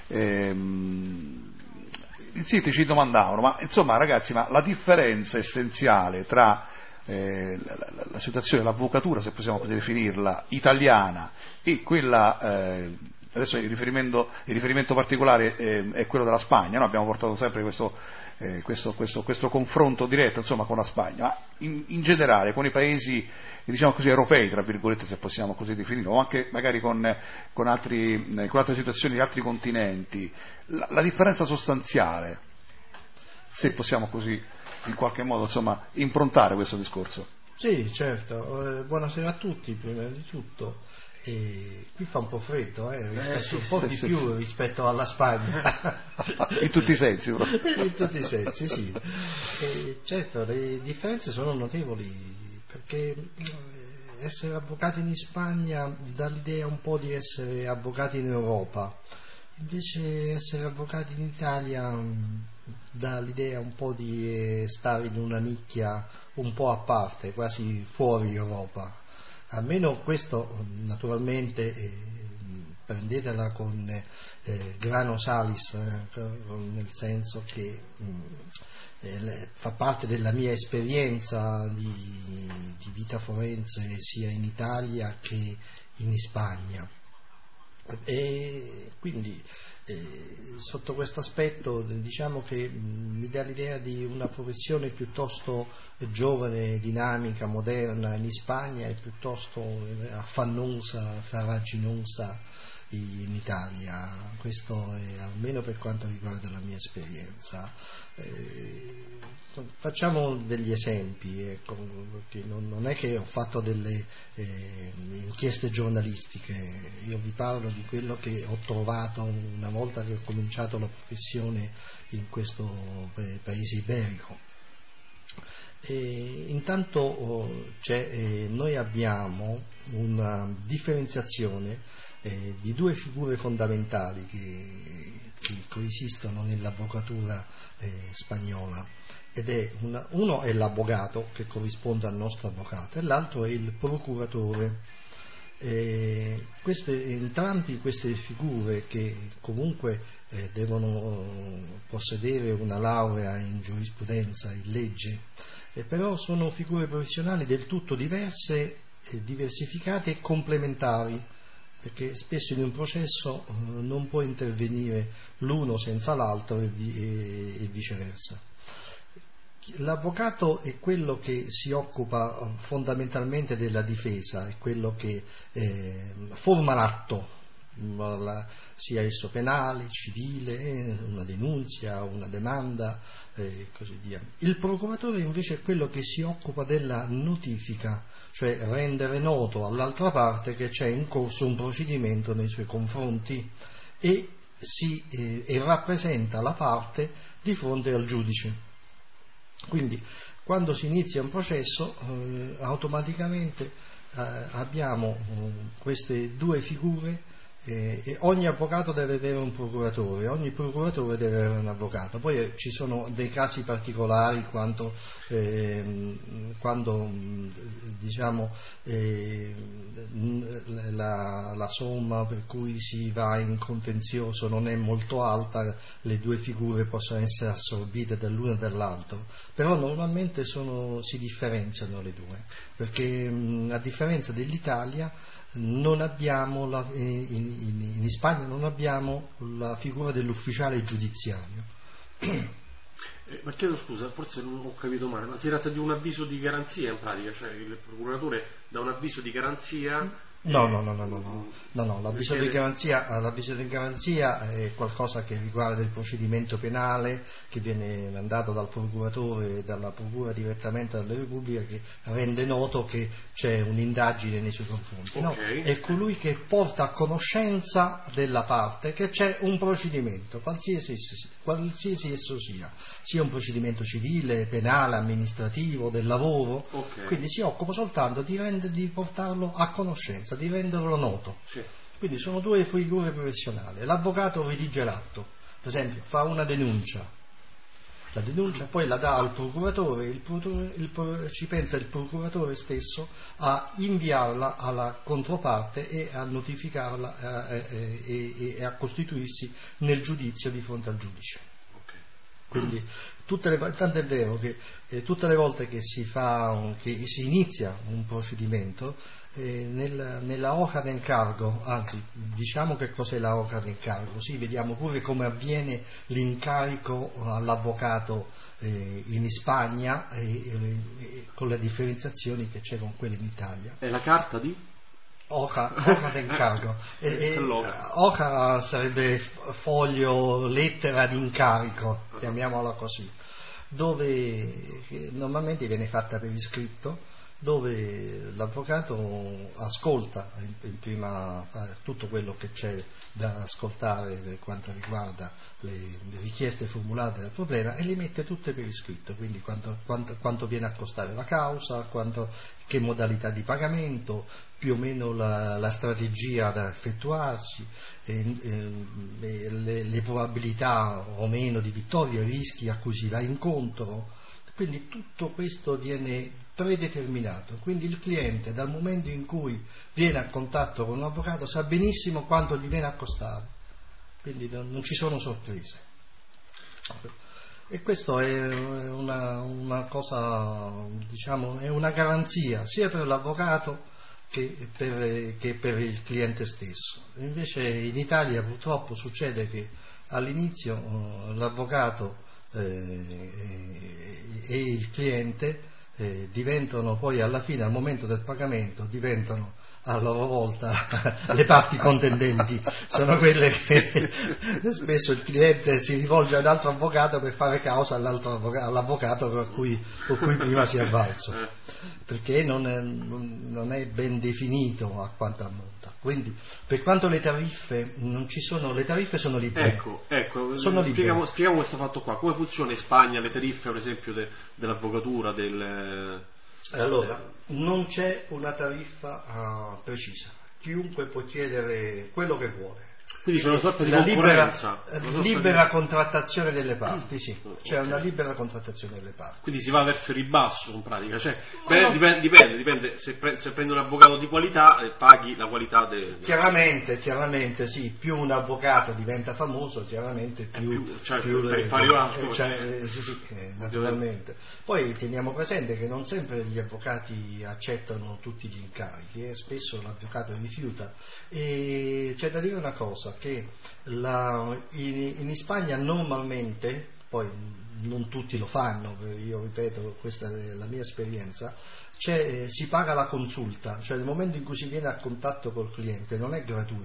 ehm, sì, ci domandavano, ma insomma ragazzi, ma la differenza essenziale tra eh, la, la, la situazione, l'avvocatura, se possiamo così definirla, italiana e quella... Eh, adesso il riferimento, il riferimento particolare eh, è quello della Spagna, no? Abbiamo portato sempre questo, eh, questo, questo, questo confronto diretto insomma, con la Spagna, ma in, in generale con i paesi diciamo così, europei, tra virgolette, se possiamo così definire, o anche magari con, con, altri, con altre situazioni di altri continenti, la, la differenza sostanziale, se possiamo così in qualche modo insomma, improntare questo discorso. Sì, certo, eh, buonasera a tutti prima di tutto. E qui fa un po' freddo, eh, rispetto, eh, sì, un po' sì, di sì, più sì. rispetto alla Spagna. In tutti i sensi, però. In tutti i sensi, sì. E certo, le differenze sono notevoli, perché essere avvocati in Spagna dà l'idea un po' di essere avvocati in Europa, invece essere avvocati in Italia dà l'idea un po' di stare in una nicchia un po' a parte, quasi fuori Europa. Almeno questo naturalmente eh, prendetela con eh, grano salis, eh, nel senso che mh, eh, fa parte della mia esperienza di, di vita forense sia in Italia che in Spagna. E quindi eh, sotto questo aspetto diciamo che mh, mi dà l'idea di una professione piuttosto giovane, dinamica, moderna in Spagna e piuttosto affannosa, farraginosa in Italia. Questo è almeno per quanto riguarda la mia esperienza. Eh, facciamo degli esempi, ecco, perché non, non è che ho fatto delle eh, inchieste giornalistiche, io vi parlo di quello che ho trovato una volta che ho cominciato la professione in questo paese iberico. E intanto oh, c'è, eh, noi abbiamo una differenziazione eh, di due figure fondamentali che, che coesistono nell'avvocatura eh, spagnola, ed è una, uno è l'avvocato che corrisponde al nostro avvocato e l'altro è il procuratore. Eh, queste, entrambi queste figure che comunque eh, devono possedere una laurea in giurisprudenza, in legge, eh, però sono figure professionali del tutto diverse, eh, diversificate e complementari, perché spesso in un processo eh, non può intervenire l'uno senza l'altro e, e, e viceversa. L'avvocato è quello che si occupa fondamentalmente della difesa, è quello che eh, forma l'atto la, sia esso penale, civile, una denunzia, una demanda e così via. Il procuratore invece è quello che si occupa della notifica, cioè rendere noto all'altra parte che c'è in corso un procedimento nei suoi confronti e, si, eh, e rappresenta la parte di fronte al giudice. Quindi quando si inizia un processo eh, automaticamente eh, abbiamo eh, queste due figure eh, e ogni avvocato deve avere un procuratore, ogni procuratore deve avere un avvocato. Poi eh, ci sono dei casi particolari quando, eh, quando diciamo eh, la, la somma per cui si va in contenzioso non è molto alta, le due figure possono essere assorbite dall'uno e dall'altro, però normalmente sono, si differenziano le due, perché mh, a differenza dell'Italia non abbiamo la, in, in, in Spagna non abbiamo la figura dell'ufficiale giudiziario. Eh, ma chiedo scusa, forse non ho capito male, ma si tratta di un avviso di garanzia in pratica, cioè il procuratore dà un avviso di garanzia. No, no, no, no, no, no, no, no. L'avviso di garanzia, l'avviso di garanzia è qualcosa che riguarda il procedimento penale che viene mandato dal procuratore e dalla procura direttamente dalla Repubblica, che rende noto che c'è un'indagine nei suoi confronti. No? Okay. È colui che porta a conoscenza della parte che c'è un procedimento, qualsiasi esso, qualsiasi esso sia, sia un procedimento civile, penale, amministrativo, del lavoro, Okay. Quindi si occupa soltanto di, rende, di portarlo a conoscenza, di renderlo noto. Sì. Quindi sono due figure professionali. L'avvocato redige l'atto, per esempio fa una denuncia, la denuncia poi la dà al procuratore, il procuratore il, ci pensa il procuratore stesso a inviarla alla controparte e a notificarla eh, eh, e a costituirsi nel giudizio di fronte al giudice. Quindi tutte le, tanto è vero che eh, tutte le volte che si, fa, che si inizia un procedimento, eh, nel, nella hoja de encargo, anzi diciamo che cos'è la hoja de encargo, così vediamo pure come avviene l'incarico all'avvocato eh, in Spagna eh, eh, con le differenziazioni che c'è con quelle in Italia. È la carta di? Hoja, hoja de encargo. E, e, hoja sarebbe foglio, lettera di incarico, chiamiamola così, dove normalmente viene fatta per iscritto, dove l'avvocato ascolta in, in prima tutto quello che c'è da ascoltare per quanto riguarda le, le richieste formulate dal problema e le mette tutte per iscritto, quindi quanto, quanto, quanto viene a costare la causa, quanto, che modalità di pagamento, più o meno la, la strategia da effettuarsi, eh, eh, le, le probabilità o meno di vittoria, i rischi a cui si va incontro. Quindi tutto questo viene predeterminato, quindi il cliente dal momento in cui viene a contatto con un avvocato sa benissimo quanto gli viene a costare, quindi non, non ci sono sorprese. E questo è una, una cosa, diciamo, è una garanzia sia per l'avvocato che per, che per il cliente stesso. Invece in Italia purtroppo succede che all'inizio eh, l'avvocato eh, e il cliente eh, diventano poi alla fine, al momento del pagamento, diventano a loro volta le parti contendenti, sono quelle che spesso il cliente si rivolge ad altro avvocato per fare causa all'altro avvocato, all'avvocato per cui, per cui prima si è avvalso, perché non è, non è ben definito a quanto ammonta. Quindi per quanto le tariffe non ci sono, le tariffe sono libere. Ecco, ecco sono spieghiamo, libere. spieghiamo questo fatto qua, come funziona in Spagna le tariffe per esempio de, dell'avvocatura, del... Allora, non c'è una tariffa uh, precisa, chiunque può chiedere quello che vuole. Quindi c'è una sorta di la libera, concorrenza, libera di... contrattazione delle parti, sì, c'è okay. una libera contrattazione delle parti. Quindi si va verso il ribasso in pratica, cioè, no, beh, no. Dipende, dipende, dipende, se, pre, se prendi un avvocato di qualità eh, paghi la qualità del... Chiaramente, chiaramente sì, più un avvocato diventa famoso, chiaramente più... più, cioè, più per il le, pari alto. cioè, sì, sì, eh, naturalmente. Poi teniamo presente che non sempre gli avvocati accettano tutti gli incarichi, e eh, spesso l'avvocato rifiuta. E c'è da dire una cosa, che la, in, in Spagna normalmente, poi non tutti lo fanno, io ripeto, questa è la mia esperienza, c'è, si paga la consulta, cioè nel momento in cui si viene a contatto col cliente non è gratuito,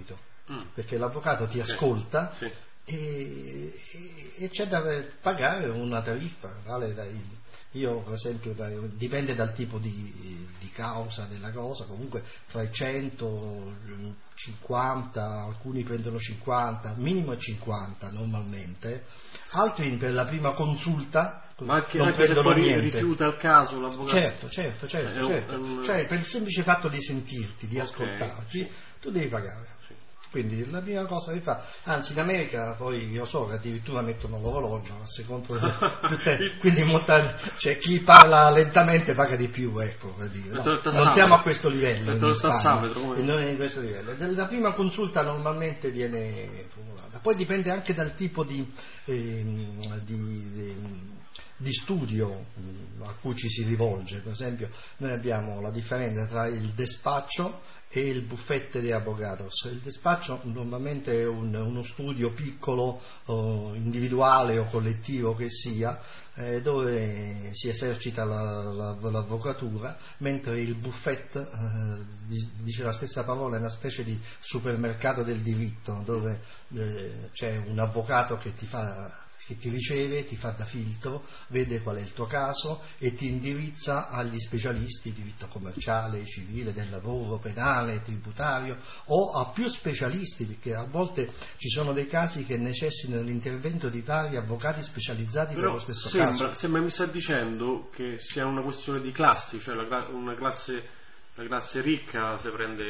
Mm. perché l'avvocato ti Sì. ascolta Sì. e, e, e c'è da pagare una tariffa, vale dai, io per esempio dai, dipende dal tipo di, di causa della cosa, comunque tra i cento, cinquanta, alcuni prendono cinquanta, minimo è cinquanta normalmente, altri per la prima consulta Ma anche, non anche se prendono poi niente. rifiuta il caso l'avvocato. Certo, certo, certo, È un- certo. è un- Cioè per il semplice fatto di sentirti, di Ok, ascoltarti, sì. tu devi pagare. Sì. Quindi la prima cosa che fa, anzi in America poi io so che addirittura mettono l'orologio a secondo più te- quindi molta, cioè, chi parla lentamente paga di più, ecco, per dire. No, Mettono il non tassametro. siamo a questo livello Mettono in il Spagna, tassametro, come- e non è in questo livello. La prima consulta normalmente viene formulata, poi dipende anche dal tipo di, ehm, di, di di studio mh, a cui ci si rivolge. Per esempio noi abbiamo la differenza tra il despaccio e il buffet de abogados. Il despaccio normalmente è un, uno studio piccolo, o individuale o collettivo che sia, eh, dove si esercita la, la, l'avvocatura, mentre il buffet, eh, dice la stessa parola, è una specie di supermercato del diritto, dove eh, c'è un avvocato che ti fa che ti riceve, ti fa da filtro, vede qual è il tuo caso e ti indirizza agli specialisti di diritto commerciale, civile, del lavoro, penale, tributario, o a più specialisti, perché a volte ci sono dei casi che necessitano l'intervento di vari avvocati specializzati per Però lo stesso sembra, caso. sembra mi sta dicendo che sia una questione di classi, cioè la, cla- una classe, la classe ricca se prende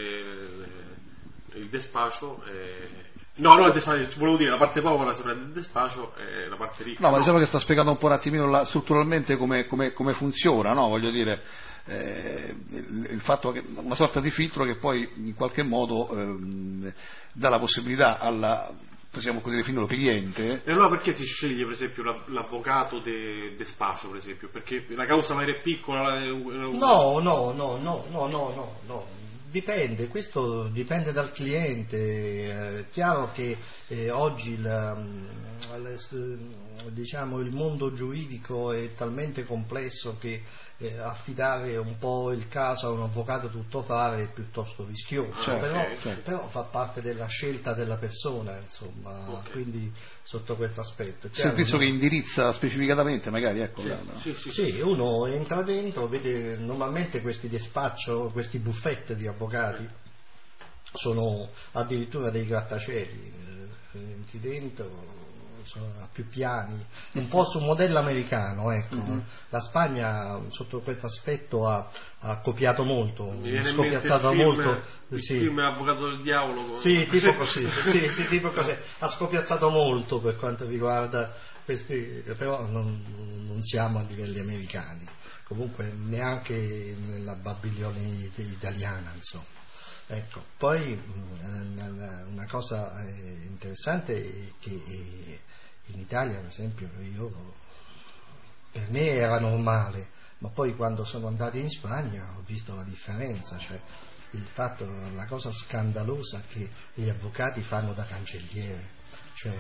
eh, il despacio e... No, no, il despacio, volevo dire, la parte povera si prende il despacio e la parte ricca. No, ma diciamo che sta spiegando un po' un attimino la, strutturalmente come, come, come funziona, no? Voglio dire, eh, il, il fatto che una sorta di filtro che poi in qualche modo ehm, dà la possibilità alla, possiamo così definirlo, cliente. E allora perché si sceglie per esempio la- l'avvocato de despacio, per esempio? Perché la causa magari è piccola? È un- No, no, no, no, no, no, no, no. Dipende, questo dipende dal cliente. È chiaro che eh, oggi la, la, diciamo, il mondo giuridico è talmente complesso che eh, affidare un po' il caso a un avvocato tuttofare è piuttosto rischioso, Certo, però, certo. però fa parte della scelta della persona, insomma, Ok. quindi sotto questo aspetto. È chiaro, Servizio no? che indirizza specificatamente, magari, ecco. Sì, la- la- sì, sì, Sì, uno entra dentro, vede normalmente questi despaccio, questi buffet di avvocati sono addirittura dei grattacieli, eh, entri dentro, sono a più piani, un po' su modello americano, ecco. Mm-hmm. La Spagna sotto questo aspetto ha, ha copiato molto, Mi viene in mente scopiazzato il film, molto. il Sì. film Avvocato del Diavolo. con- Sì, tipo così, sì, sì, tipo così. Ha scopiazzato molto per quanto riguarda questi, però non, non siamo a livelli americani, comunque neanche nella Babilonia italiana, insomma. Ecco, poi mh, una cosa eh, interessante è che eh, in Italia, per esempio, io, per me era normale, ma poi quando sono andato in Spagna ho visto la differenza, cioè il fatto, la cosa scandalosa che gli avvocati fanno da cancelliere, cioè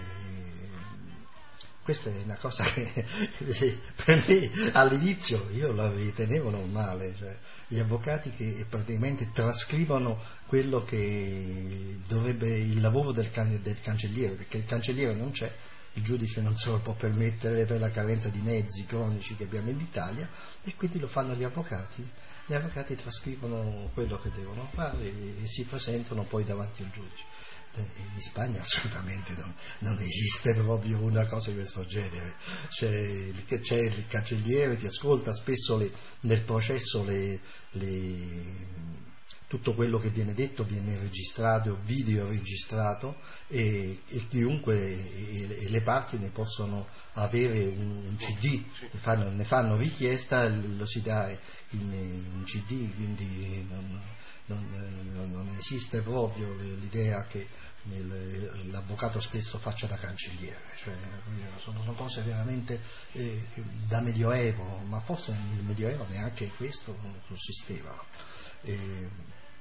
questa è una cosa che per me all'inizio io la ritenevo normale, cioè gli avvocati che praticamente trascrivono quello che dovrebbe il lavoro del, can- del cancelliere, perché il cancelliere non c'è, il giudice non se lo può permettere per la carenza di mezzi cronici che abbiamo in Italia, e quindi lo fanno gli avvocati. Gli avvocati trascrivono quello che devono fare e si presentano poi davanti al giudice. In Spagna assolutamente non, non esiste proprio una cosa di questo genere, c'è il, c'è il cancelliere, ti ascolta spesso le, nel processo le, le, tutto quello che viene detto viene registrato, video registrato, e, e chiunque e, e le parti ne possono avere un, un C D, ne fanno, ne fanno richiesta, lo si dà in, in C D, quindi non, non, non esiste proprio l'idea che l'avvocato stesso faccia da cancelliere, cioè, sono, sono cose veramente eh, da medioevo, ma forse nel medioevo neanche questo sussisteva. Eh,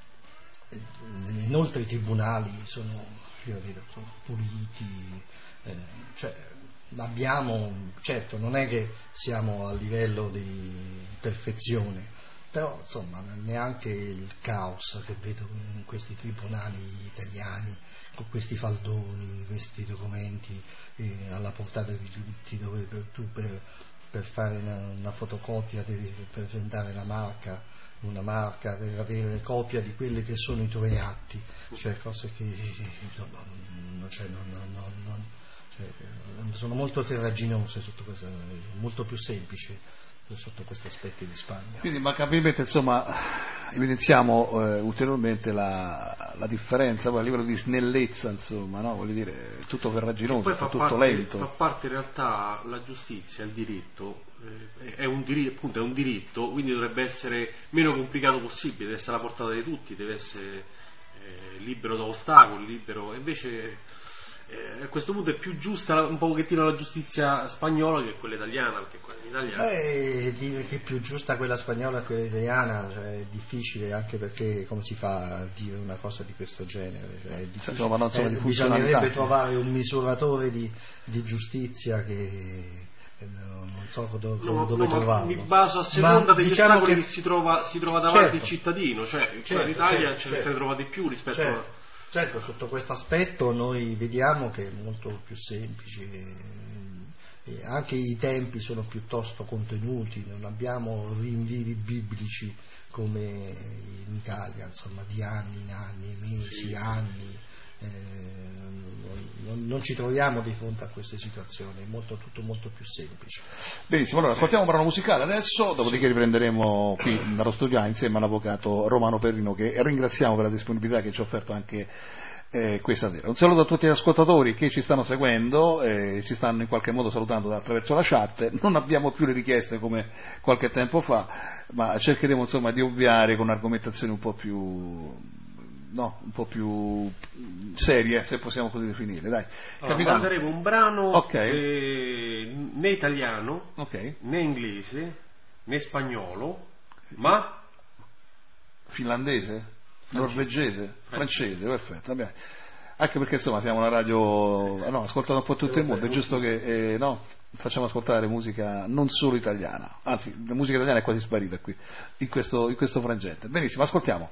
inoltre i tribunali sono, io vedo, sono puliti, eh, cioè, abbiamo, certo non è che siamo a livello di perfezione, però insomma neanche il caos che vedo in questi tribunali italiani, con questi faldoni, questi documenti eh, alla portata di tutti, dove per, tu per, per fare una, una fotocopia devi presentare la marca, una marca per avere copia di quelli che sono i tuoi atti, cioè cose che no, no, cioè, no, no, no, no, cioè, sono molto ferraginose sotto questo, molto più semplici sotto questi aspetti di Spagna. Quindi immancabilmente insomma evidenziamo eh, ulteriormente la, la differenza poi a livello di snellezza, insomma, no? Voglio dire, è tutto ferraginoso, è tutto parte, lento. Fa parte in realtà la giustizia, il diritto, eh, è, un diritto appunto, è un diritto, quindi dovrebbe essere meno complicato possibile, deve essere alla portata di tutti, deve essere eh, libero da ostacoli, libero, e invece Eh, a questo punto è più giusta un pochettino la giustizia spagnola che quella italiana, perché quella italiana eh, dire che è più giusta quella spagnola che quella italiana, cioè, è difficile, anche perché come si fa a dire una cosa di questo genere, cioè, è difficile, no, eh, di bisognerebbe trovare un misuratore di, di giustizia che non so dove, no, dove no, trovarlo. Mi baso a seconda ma degli diciamo ostacoli che, che si trova, si trova davanti certo, il cittadino, cioè certo, in Italia certo, ce ne certo, se ne trova di più rispetto certo. a... Certo, sotto questo aspetto noi vediamo che è molto più semplice, e anche i tempi sono piuttosto contenuti, non abbiamo rinvii biblici come in Italia, insomma, di anni in anni, mesi, anni, eh, non, non ci troviamo di fronte a queste situazioni, è molto, tutto molto più semplice. Benissimo, allora ascoltiamo un brano musicale adesso, dopodiché riprenderemo qui dallo studio A insieme all'avvocato Romano Perrino, che ringraziamo per la disponibilità che ci ha offerto anche eh, questa sera. Un saluto a tutti gli ascoltatori che ci stanno seguendo, eh, ci stanno in qualche modo salutando attraverso la chat. Non abbiamo più le richieste come qualche tempo fa, ma cercheremo insomma di ovviare con argomentazioni un po' più no, un po' più serie, se possiamo così definire, dai. Allora, manderemo un brano okay. eh, né italiano, okay. né inglese, né spagnolo, ma finlandese, francese. norvegese, francese, francese, perfetto, vabbè. Anche perché insomma siamo una radio, no, ascoltata un po' tutto il mondo, è giusto che eh, no, facciamo ascoltare musica non solo italiana, anzi la musica italiana è quasi sparita qui, in questo, in questo frangente. Benissimo, ascoltiamo.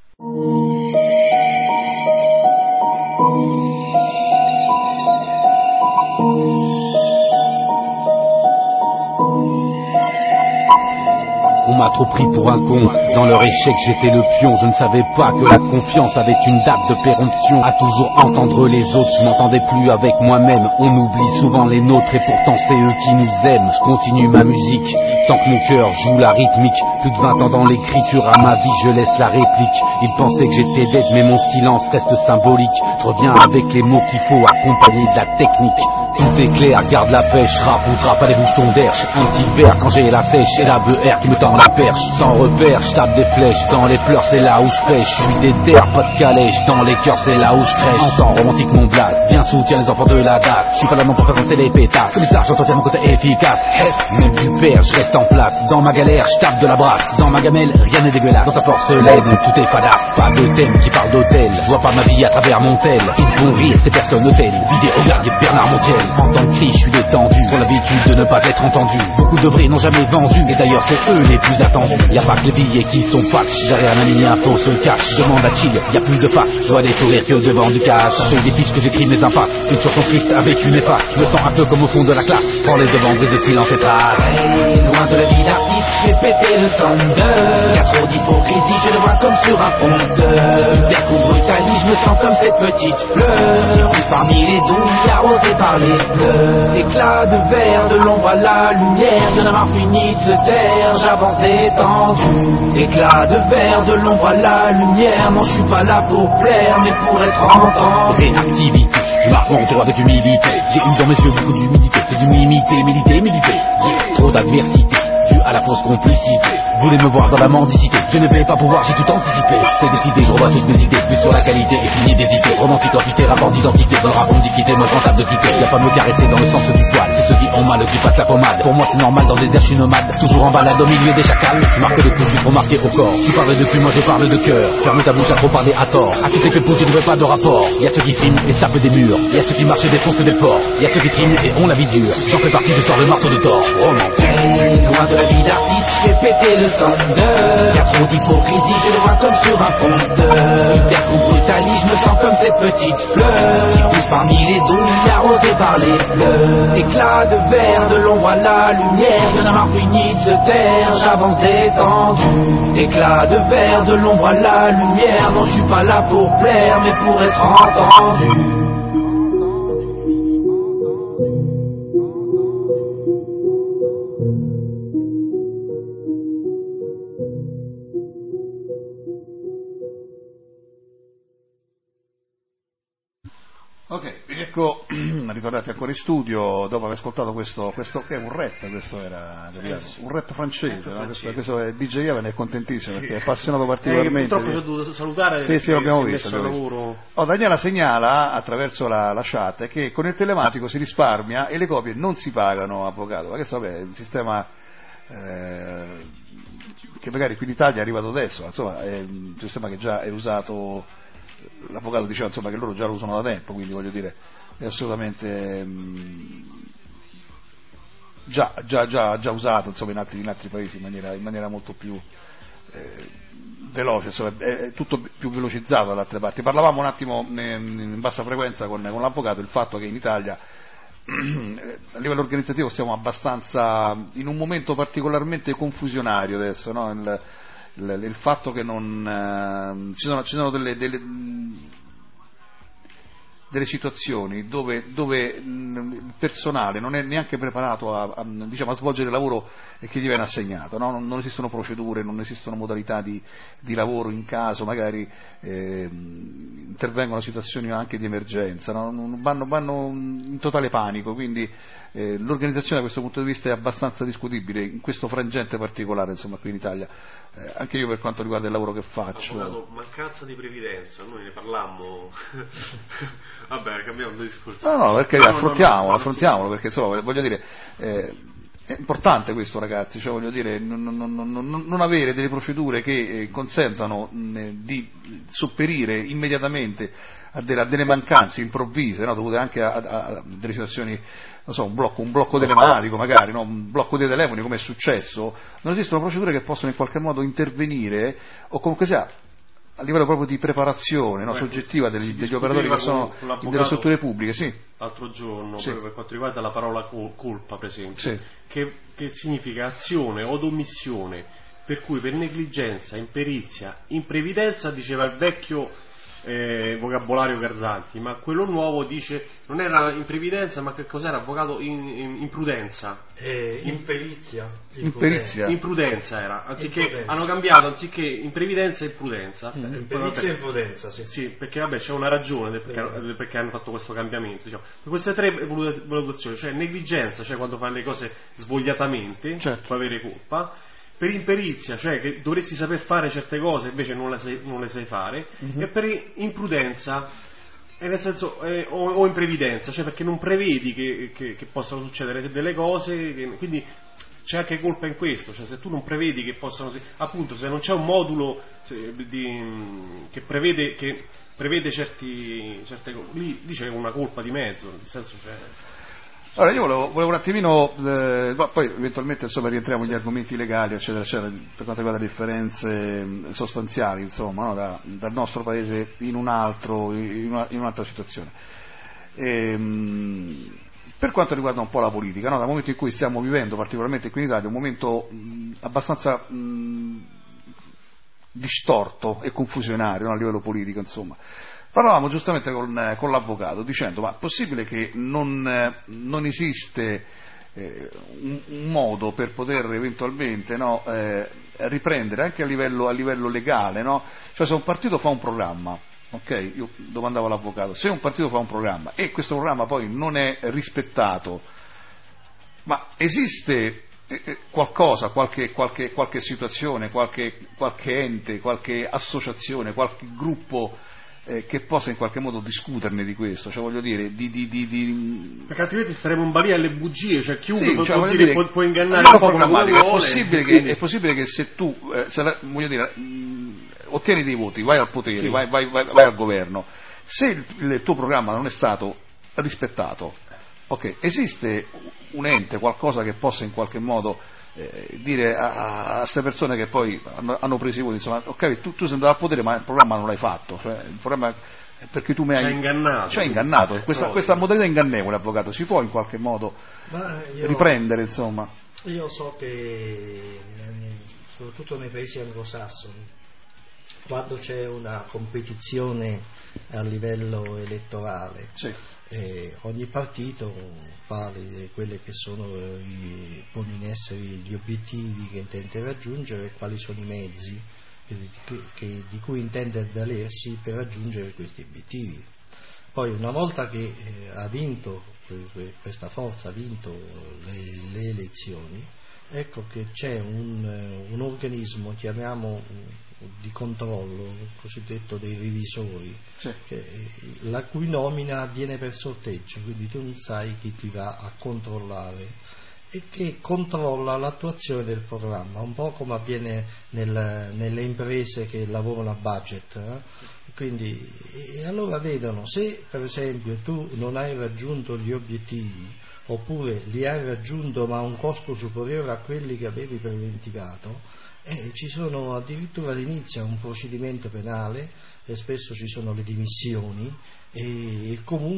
On m'a trop pris pour un con, dans leur échec j'étais le pion. Je ne savais pas que la confiance avait une date de péremption. À toujours entendre les autres, je m'entendais plus avec moi-même. On oublie souvent les nôtres et pourtant c'est eux qui nous aiment. Je continue ma musique, tant que mon cœur joue la rythmique. Plus de vingt ans dans l'écriture, à ma vie je laisse la réplique. Ils pensaient que j'étais bête mais mon silence reste symbolique. Je reviens avec les mots qu'il faut, accompagner de la technique. Tout est clair, garde la pêche, rap ou trap à des bouchons d'air. Un petit verre quand j'ai la sèche et la B R qui me tend la perche. Sans repère, je tape des flèches, dans les pleurs c'est là où je pêche. Je suis déter, pas de calèche, dans les cœurs c'est là où je crèche. En temps romantique mon blase, bien soutient les enfants de la D A F. Je suis pas là non pour faire rester les pétasses, comme ça j'entends mon côté efficace. Hess, même du père, je reste en place. Dans ma galère, je tape de la brasse. Dans ma gamelle, rien n'est dégueulasse. Dans ta porcelaine, tout est fadasse. Pas de thème qui parle d'hôtel, je vois pas ma vie à travers mon tel. Ils font rire ces personnes hôtels, vidéo regarde Bernard Montiel. En tant que cri, je suis détendu, pour l'habitude de ne pas être entendu. Beaucoup de vrais n'ont jamais vendu, et d'ailleurs c'est eux les plus attendus. Y a pas que les billets qui sont patch, derrière la ligne info se cache. Demande à Chill, y a plus de face, je vois des sourires que devant du cash. À des fiches que j'écris mes impasses, une chanson triste avec une efface. Je me sens un peu comme au fond de la classe, prends les devants, brise le silence et trace. Hey, loin de la vie d'artiste, j'ai pété le thunder. Y'a trop d'hypocrisie, je le vois comme sur un fondeur. Hyper brutalité, je me sens comme cette petite fleur. Plus parmi les douilles, arrosée par les fleurs. Éclat de verre, de l'ombre à la lumière, y'en a marre fini de se taire, j'avance détendu. Éclat de verre, de l'ombre à la lumière, non je suis pas là pour plaire, mais pour être entendu. Réactivité, je m'affronte avec humilité, j'ai eu dans mes yeux beaucoup d'humidité, j'ai dû m'imiter, militer, militer. Trop d'adversité, dû à la fausse complicité. Voulez me voir dans la mendicité, je ne vais pas pouvoir, j'ai tout anticipé. C'est décidé, je revois toutes mes idées, plus sur la qualité et fini d'hésiter. Romantique, entité, rapport d'identité, dans le rap on me dit quitter, moi je rentable de quitter. Y'a pas me caresser dans le sens du poil, c'est ceux qui ont mal qui passent la pommade. Pour moi c'est normal, dans le désert je suis nomade, toujours en balade au milieu des chacals. Je marque de tout, je suis trop marqué au corps. Tu parles de cul, moi je parle de cœur. Ferme ta bouche à trop parler à tort. À toutes les pépouches, je ne veux pas de rapport. Y'a ceux qui filment et tapent des murs, y'a ceux qui marchent et défoncent des ports. Y'a ceux qui triment et ont la vie dure. J'en fais partie, je sors le marteau de Thor. Romantique. loin de la vie d'artiste, j'ai pété le sondeur. Y'a trop d'hypocrisie, je le vois comme sur un compteur. Hyper qu'on brutalise, je me sens comme ces petites fleurs qui poussent parmi les douilles arrosées par les fleurs. Éclat de verre, de l'ombre à la lumière, y'en a marre fini de se taire, j'avance détendu. Éclat de verre, de l'ombre à la lumière, non je suis pas là pour plaire, mais pour être entendu. Ok, ecco, ritornati ancora in studio dopo aver ascoltato questo, questo che è un rap, questo era sì, un rap francese, no? questo, questo è D J Evan, è contentissimo sì. perché è appassionato particolarmente. Eh, purtroppo ci ho dovuto salutare. Sì, sì, l'abbiamo visto. visto. Oh, Daniela segnala attraverso la, la chat che con il telematico si risparmia e le copie non si pagano, avvocato. Ma che so, beh, è un sistema eh, che magari qui in Italia è arrivato adesso, insomma, è un sistema che già è usato. L'avvocato diceva insomma che loro già lo usano da tempo, quindi voglio dire è assolutamente mh, già, già, già, già usato insomma, in, altri, in altri paesi in maniera, in maniera molto più eh, veloce, insomma, è, è tutto più velocizzato dalle altre parti. Parlavamo un attimo in, in bassa frequenza con, con l'avvocato il fatto che in Italia a livello organizzativo siamo abbastanza in un momento particolarmente confusionario adesso, no? il, Il, il fatto che non eh, ci sono, ci sono delle, delle, delle situazioni dove, dove mh, il personale non è neanche preparato a, a, diciamo, a svolgere il lavoro che gli viene assegnato, no? non, non esistono procedure, non esistono modalità di, di lavoro in caso magari eh, intervengono situazioni anche di emergenza, no? vanno, vanno in totale panico, quindi eh, l'organizzazione da questo punto di vista è abbastanza discutibile in questo frangente particolare, insomma, qui in Italia. Eh, anche io per quanto riguarda il lavoro che faccio. Avvocato, mancanza di previdenza, noi ne parlammo. Vabbè, cambiamo di discorso. No, no, perché no, affrontiamolo, no, no, affrontiamolo, perché insomma, voglio dire, eh, è importante questo, ragazzi, cioè voglio dire, non, non, non, non avere delle procedure che eh, consentano mh, di sopperire immediatamente a delle, a delle mancanze improvvise, no, dovute anche a, a, a delle situazioni, non so, un blocco, un blocco telematico magari, no, un blocco dei telefoni come è successo. Non esistono procedure che possono in qualche modo intervenire o comunque sia a livello proprio di preparazione, no, soggettiva degli, degli operatori che sono delle strutture pubbliche. Sì. L'altro giorno, sì. Per quanto riguarda la parola colpa, per esempio, sì. che, che significa azione o omissione, per cui per negligenza, imperizia, imprevidenza, diceva il vecchio eh, vocabolario Garzanti, ma quello nuovo dice non era imprevidenza, ma che cos'era, avvocato, in, in, imprudenza, eh, imperizia, imperizia, imprudenza era, anziché imprudenza. Hanno cambiato, anziché imprevidenza imprudenza. Mm. Imperizia e imprudenza, sì. Sì, perché vabbè c'è una ragione perché, eh. perché hanno fatto questo cambiamento, diciamo. Queste tre valutazioni, cioè negligenza, cioè quando fai le cose svogliatamente, certo. puoi avere colpa. Per imperizia, cioè che dovresti saper fare certe cose invece non le sai, non le sai fare, mm-hmm. e per imprudenza, eh, nel senso, eh, o, o imprevidenza, cioè perché non prevedi che, che, che possano succedere delle cose, che, quindi c'è anche colpa in questo, cioè se tu non prevedi che possano, appunto se non c'è un modulo se, di, che prevede, che prevede certi, certe cose, lì, lì c'è una colpa di mezzo, nel senso c'è... Allora io volevo, volevo un attimino, eh, poi eventualmente insomma rientriamo negli argomenti legali eccetera eccetera per quanto riguarda le differenze sostanziali insomma, no, da, dal nostro paese in un altro, in, una, in un'altra situazione. E, mh, per quanto riguarda un po' la politica, no, dal momento in cui stiamo vivendo particolarmente qui in Italia un momento mh, abbastanza mh, distorto e confusionario, no, a livello politico insomma. Parlavamo giustamente con, con l'avvocato dicendo ma è possibile che non, non esiste eh, un, un modo per poter eventualmente, no, eh, riprendere anche a livello, a livello legale, no? Cioè se un partito fa un programma, ok, io domandavo all'avvocato, se un partito fa un programma e questo programma poi non è rispettato, ma esiste qualcosa, qualche, qualche, qualche situazione, qualche, qualche ente, qualche associazione, qualche gruppo Eh, che possa in qualche modo discuterne di questo, cioè voglio dire di, di, di, di... perché altrimenti staremo in balia alle bugie, cioè chiunque sì, può, cioè, dire, dire, può, può ingannare un po' come vuole, è possibile, quindi... che, è possibile che se tu eh, se la, voglio dire, mh, ottieni dei voti, vai al potere, sì. vai, vai, vai, vai al governo, se il, il tuo programma non è stato rispettato, ok, esiste un ente, qualcosa che possa in qualche modo eh, dire a queste persone che poi hanno, hanno preso i voti, insomma, ok, tu, tu sei andato al potere ma il programma non l'hai fatto, cioè, il programma è perché tu mi hai ingannato, ci hai ingannato. Questa, questa modalità ingannevole, avvocato, si può in qualche modo io, riprendere, insomma? Io so che soprattutto nei paesi anglosassoni, quando c'è una competizione a livello elettorale, sì. eh, ogni partito fa le, quelle che sono i, pone in essere gli obiettivi che intende raggiungere e quali sono i mezzi che, che, di cui intende avvalersi per raggiungere questi obiettivi. Poi una volta che eh, ha vinto questa forza, ha vinto le, le elezioni, ecco che c'è un, un organismo, chiamiamo di controllo, cosiddetto dei revisori, sì. che, la cui nomina avviene per sorteggio, quindi tu non sai chi ti va a controllare e che controlla l'attuazione del programma, un po' come avviene nel, nelle imprese che lavorano a budget. Eh? Quindi, e allora vedono se per esempio tu non hai raggiunto gli obiettivi oppure li hai raggiunto ma a un costo superiore a quelli che avevi preventivato, eh, ci sono addirittura all'inizio un procedimento penale e spesso ci sono le dimissioni e, e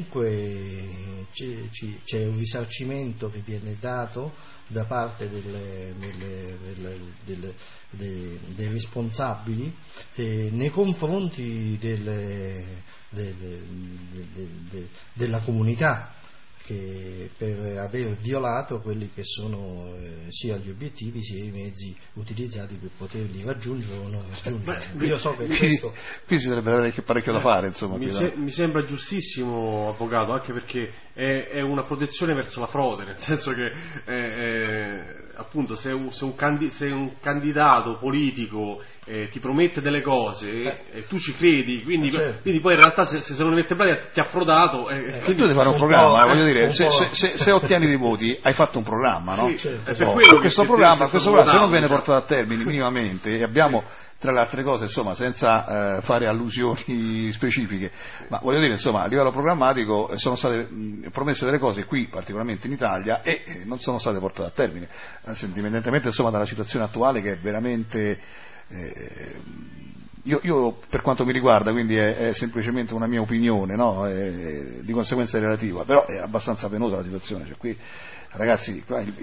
comunque c'è, c'è un risarcimento che viene dato da parte delle, delle, delle, delle, dei, dei responsabili eh, nei confronti delle, delle, delle, delle, della comunità, che per aver violato quelli che sono eh, sia gli obiettivi sia i mezzi utilizzati per poterli raggiungere o non raggiungere. Beh, io so che qui, questo qui si dovrebbe avere parecchio da fare, insomma. Mi, se, mi sembra giustissimo, avvocato, anche perché è, è una protezione verso la frode, nel senso che eh, eh, appunto se un, se, un candi, se un candidato politico eh, ti promette delle cose eh. e tu ci credi, quindi, certo. quindi poi in realtà se, se non ne mette pratica ti ha frodato. Eh, eh, quindi tu devi fare un, un programma, eh, voglio dire, se, se, se, se ottieni dei voti hai fatto un programma, no? Sì, certo. È per quello questo che programma, questo programma se non viene portato a termine minimamente, e abbiamo tra le altre cose, insomma, senza eh, fare allusioni specifiche, ma voglio dire, insomma, a livello programmatico sono state mh, promesse delle cose qui, particolarmente in Italia, e eh, non sono state portate a termine, eh, indipendentemente, insomma, dalla situazione attuale che è veramente eh, io, io per quanto mi riguarda, quindi è, è semplicemente una mia opinione, no? È, di conseguenza relativa, però è abbastanza penosa la situazione, cioè qui ragazzi,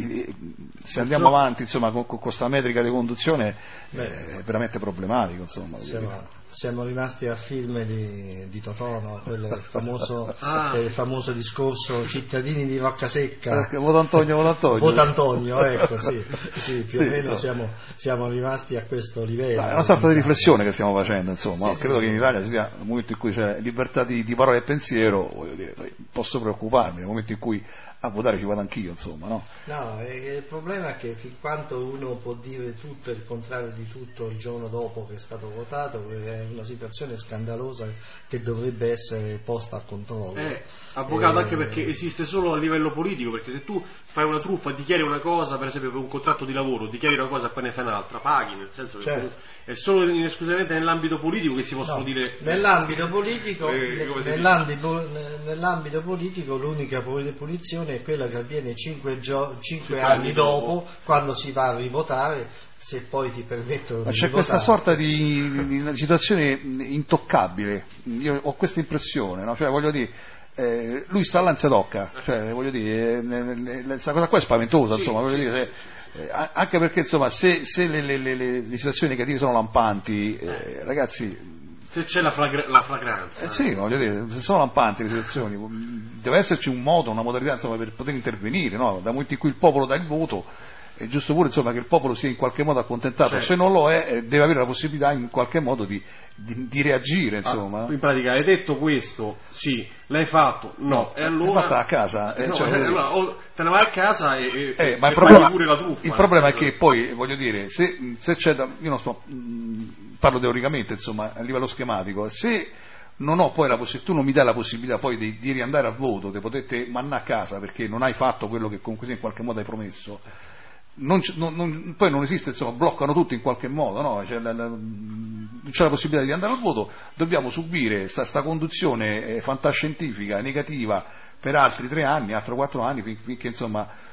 se andiamo avanti, insomma, con questa metrica di conduzione Beh, è veramente problematico, insomma. Siamo, siamo rimasti al film di, di Totò, no? Quello il famoso, ah. il famoso discorso cittadini di Roccasecca. Eh, Voto Antonio, Voto Antonio. Voto Antonio, ecco, sì, sì, più sì, o meno siamo, siamo rimasti a questo livello. È una sorta di riflessione che stiamo facendo, insomma, no? Sì, credo sì, che in sì. Italia ci sia un momento in cui c'è libertà di, di parola e pensiero, voglio dire, posso preoccuparmi, nel momento in cui a votare ci vado anch'io, insomma, no? No, eh, il problema è che fin quanto uno può dire tutto e il contrario di tutto il giorno dopo che è stato votato, è una situazione scandalosa che dovrebbe essere posta a controllo. Eh, avvocato, eh, anche perché esiste solo a livello politico, perché se tu fai una truffa, dichiari una cosa, per esempio per un contratto di lavoro, dichiari una cosa e poi ne fai un'altra, paghi, nel senso che certo. è solo in, esclusivamente nell'ambito politico che si possono no, dire... Nell'ambito politico, eh, nell'ambito, nell'ambito politico l'unica punizione è quella che avviene cinque, gio- cinque anni dopo, dopo, quando si va a rivotare, se poi ti permettono Ma di c'è rivotare. questa sorta di, di una situazione intoccabile, io ho questa impressione, no? Cioè, voglio dire, eh, lui sta all'ansia d'occa, cioè, voglio dire, questa cosa qua è spaventosa, sì, insomma, voglio sì, dire, se, eh, anche perché, insomma, se, se le, le, le, le situazioni negative sono lampanti, eh, ragazzi... Se c'è la, flagra- la flagranza. Eh sì, voglio dire, se sono lampanti le situazioni, deve esserci un modo, una modalità, insomma, per poter intervenire, no? Dal momento in cui il popolo dà il voto, è giusto pure, insomma, che il popolo sia in qualche modo accontentato, certo. Se non lo è, deve avere la possibilità in qualche modo di, di, di reagire, insomma. Ah, in pratica hai detto questo, sì, l'hai fatto, no, no e allora... L'hai fatta a casa. Eh, no, cioè, eh, allora, o te ne vai a casa e, eh, e, ma e il problema, pure la truffa. Il problema è che poi, voglio dire, se, se c'è da, io non so, mh, parlo teoricamente, insomma, a livello schematico, se non ho poi la possibilità, tu non mi dai la possibilità poi di, di riandare a voto, di potete mandare a casa perché non hai fatto quello che comunque in qualche modo hai promesso, non, non, non, poi non esiste, insomma, bloccano tutto in qualche modo, no? C'è la, la, non c'è la possibilità di andare al voto, dobbiamo subire questa conduzione eh, fantascientifica, negativa per altri tre anni, altri quattro anni, finché insomma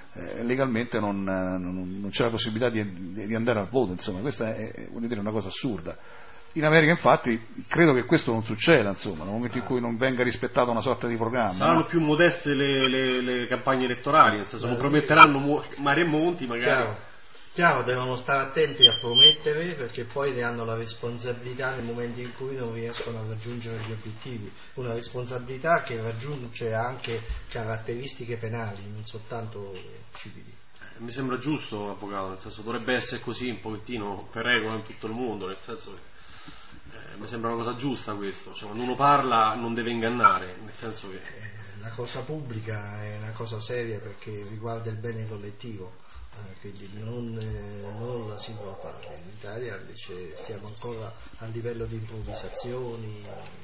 eh, legalmente non, non, non c'è la possibilità di, di andare al voto, insomma, questa è, voglio dire, una cosa assurda. In America infatti credo che questo non succeda, insomma, nel momento in cui non venga rispettata una sorta di programma. Saranno no? più modeste le, le, le campagne elettorali, nel senso, non prometteranno mu- mari e monti magari. Chiaro. Chiaro, devono stare attenti a promettere, perché poi ne hanno la responsabilità nel momento in cui non riescono a raggiungere gli obiettivi, una responsabilità che raggiunge anche caratteristiche penali, non soltanto civili. Mi sembra giusto, avvocato, nel senso, dovrebbe essere così un pochettino per regola in tutto il mondo, nel senso che eh, mi sembra una cosa giusta questo, cioè quando uno parla non deve ingannare, nel senso che eh, la cosa pubblica è una cosa seria perché riguarda il bene collettivo, eh, quindi non, eh, non la singola parte. In Italia invece stiamo ancora a livello di improvvisazioni,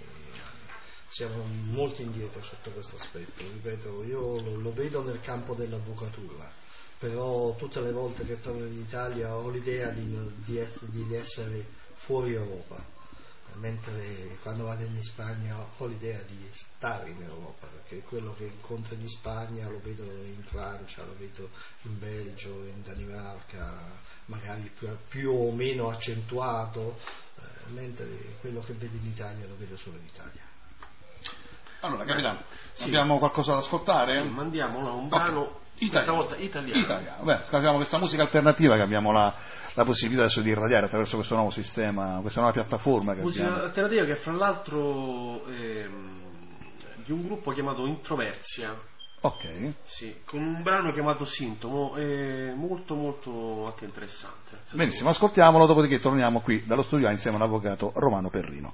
siamo molto indietro sotto questo aspetto. Ripeto, io lo, lo vedo nel campo dell'avvocatura, però tutte le volte che torno in Italia ho l'idea di, di, essere, di essere fuori Europa, mentre quando vado in Spagna ho l'idea di stare in Europa, perché quello che incontro in Spagna lo vedo in Francia, lo vedo in Belgio, in Danimarca, magari più, più o meno accentuato, eh, mentre quello che vedo in Italia lo vedo solo in Italia. Allora, capitano, sì. abbiamo qualcosa da ascoltare? Sì, mandiamo no, un brano, okay. Questa volta italiano. Italiano. Beh, abbiamo questa musica alternativa che abbiamo la, la possibilità adesso di irradiare attraverso questo nuovo sistema, questa nuova piattaforma che musica abbiamo. alternativa che fra l'altro ehm, di un gruppo chiamato Introversia. Ok. Sì, con un brano chiamato Sintomo, è molto molto anche interessante. Benissimo, ascoltiamolo, dopodiché torniamo qui dallo studio A insieme all'avvocato Romano Perrino.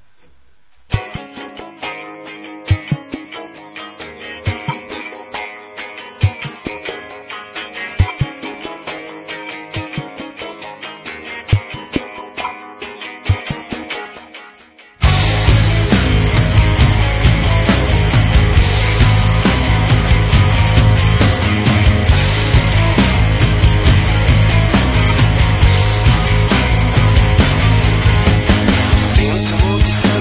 Sintomo ti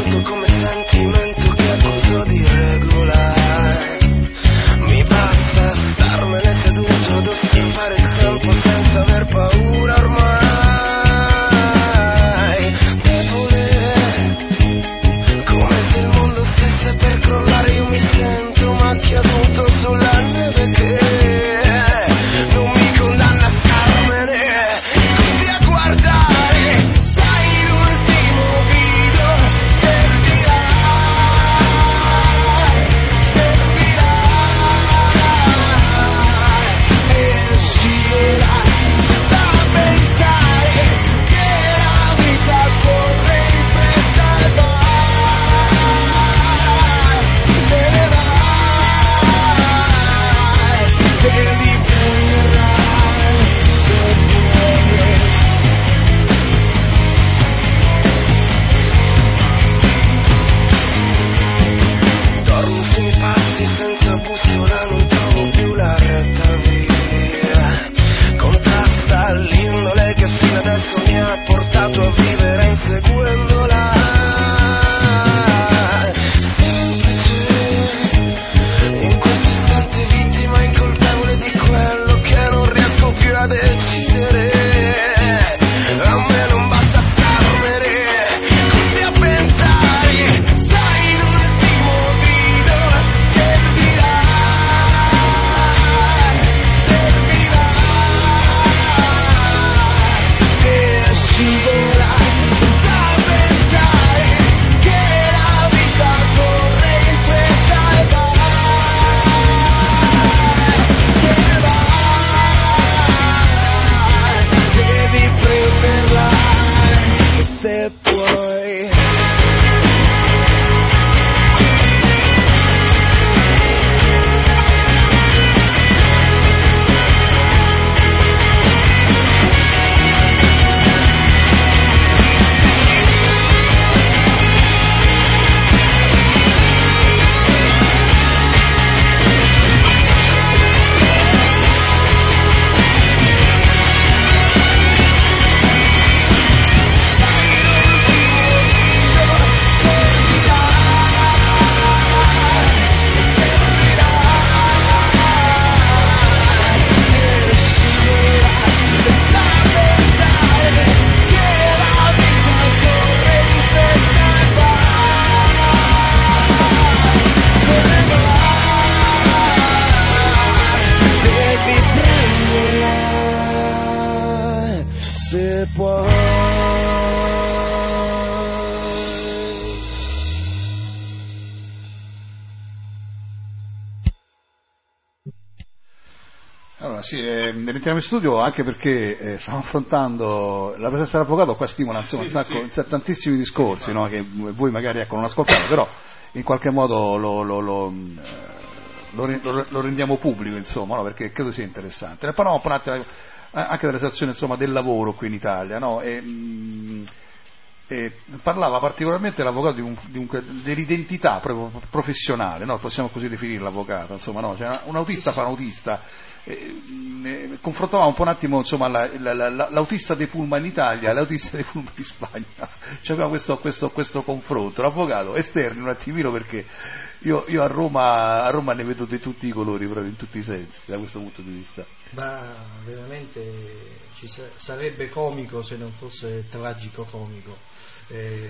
Allora, sì, eh, rientriamo in studio anche perché eh, stiamo affrontando la presenza dell'avvocato, qua stimola insomma, Sì, un sacco, sì. tantissimi discorsi, no, che voi magari ecco, non ascoltate, però in qualche modo lo, lo, lo, eh, lo, lo, lo rendiamo pubblico, insomma, no, perché credo sia interessante. Ne parliamo un po' un attimo anche della situazione insomma, del lavoro qui in Italia, no? E, mh, e parlava particolarmente l'avvocato di un, di un, dell'identità proprio professionale, no? Possiamo così definire l'avvocato, insomma, no? Cioè, un autista fa un autista. Eh, eh, confrontavamo un po' un attimo insomma, la, la, la, l'autista dei pullman in Italia e l'autista dei pullman in Spagna, cioè, abbiamo questo, questo, questo confronto, l'avvocato esterno un attimino perché io, io a, Roma, a Roma ne vedo di tutti i colori, proprio in tutti i sensi, da questo punto di vista. Ma veramente ci sa- sarebbe comico se non fosse tragico comico. Eh,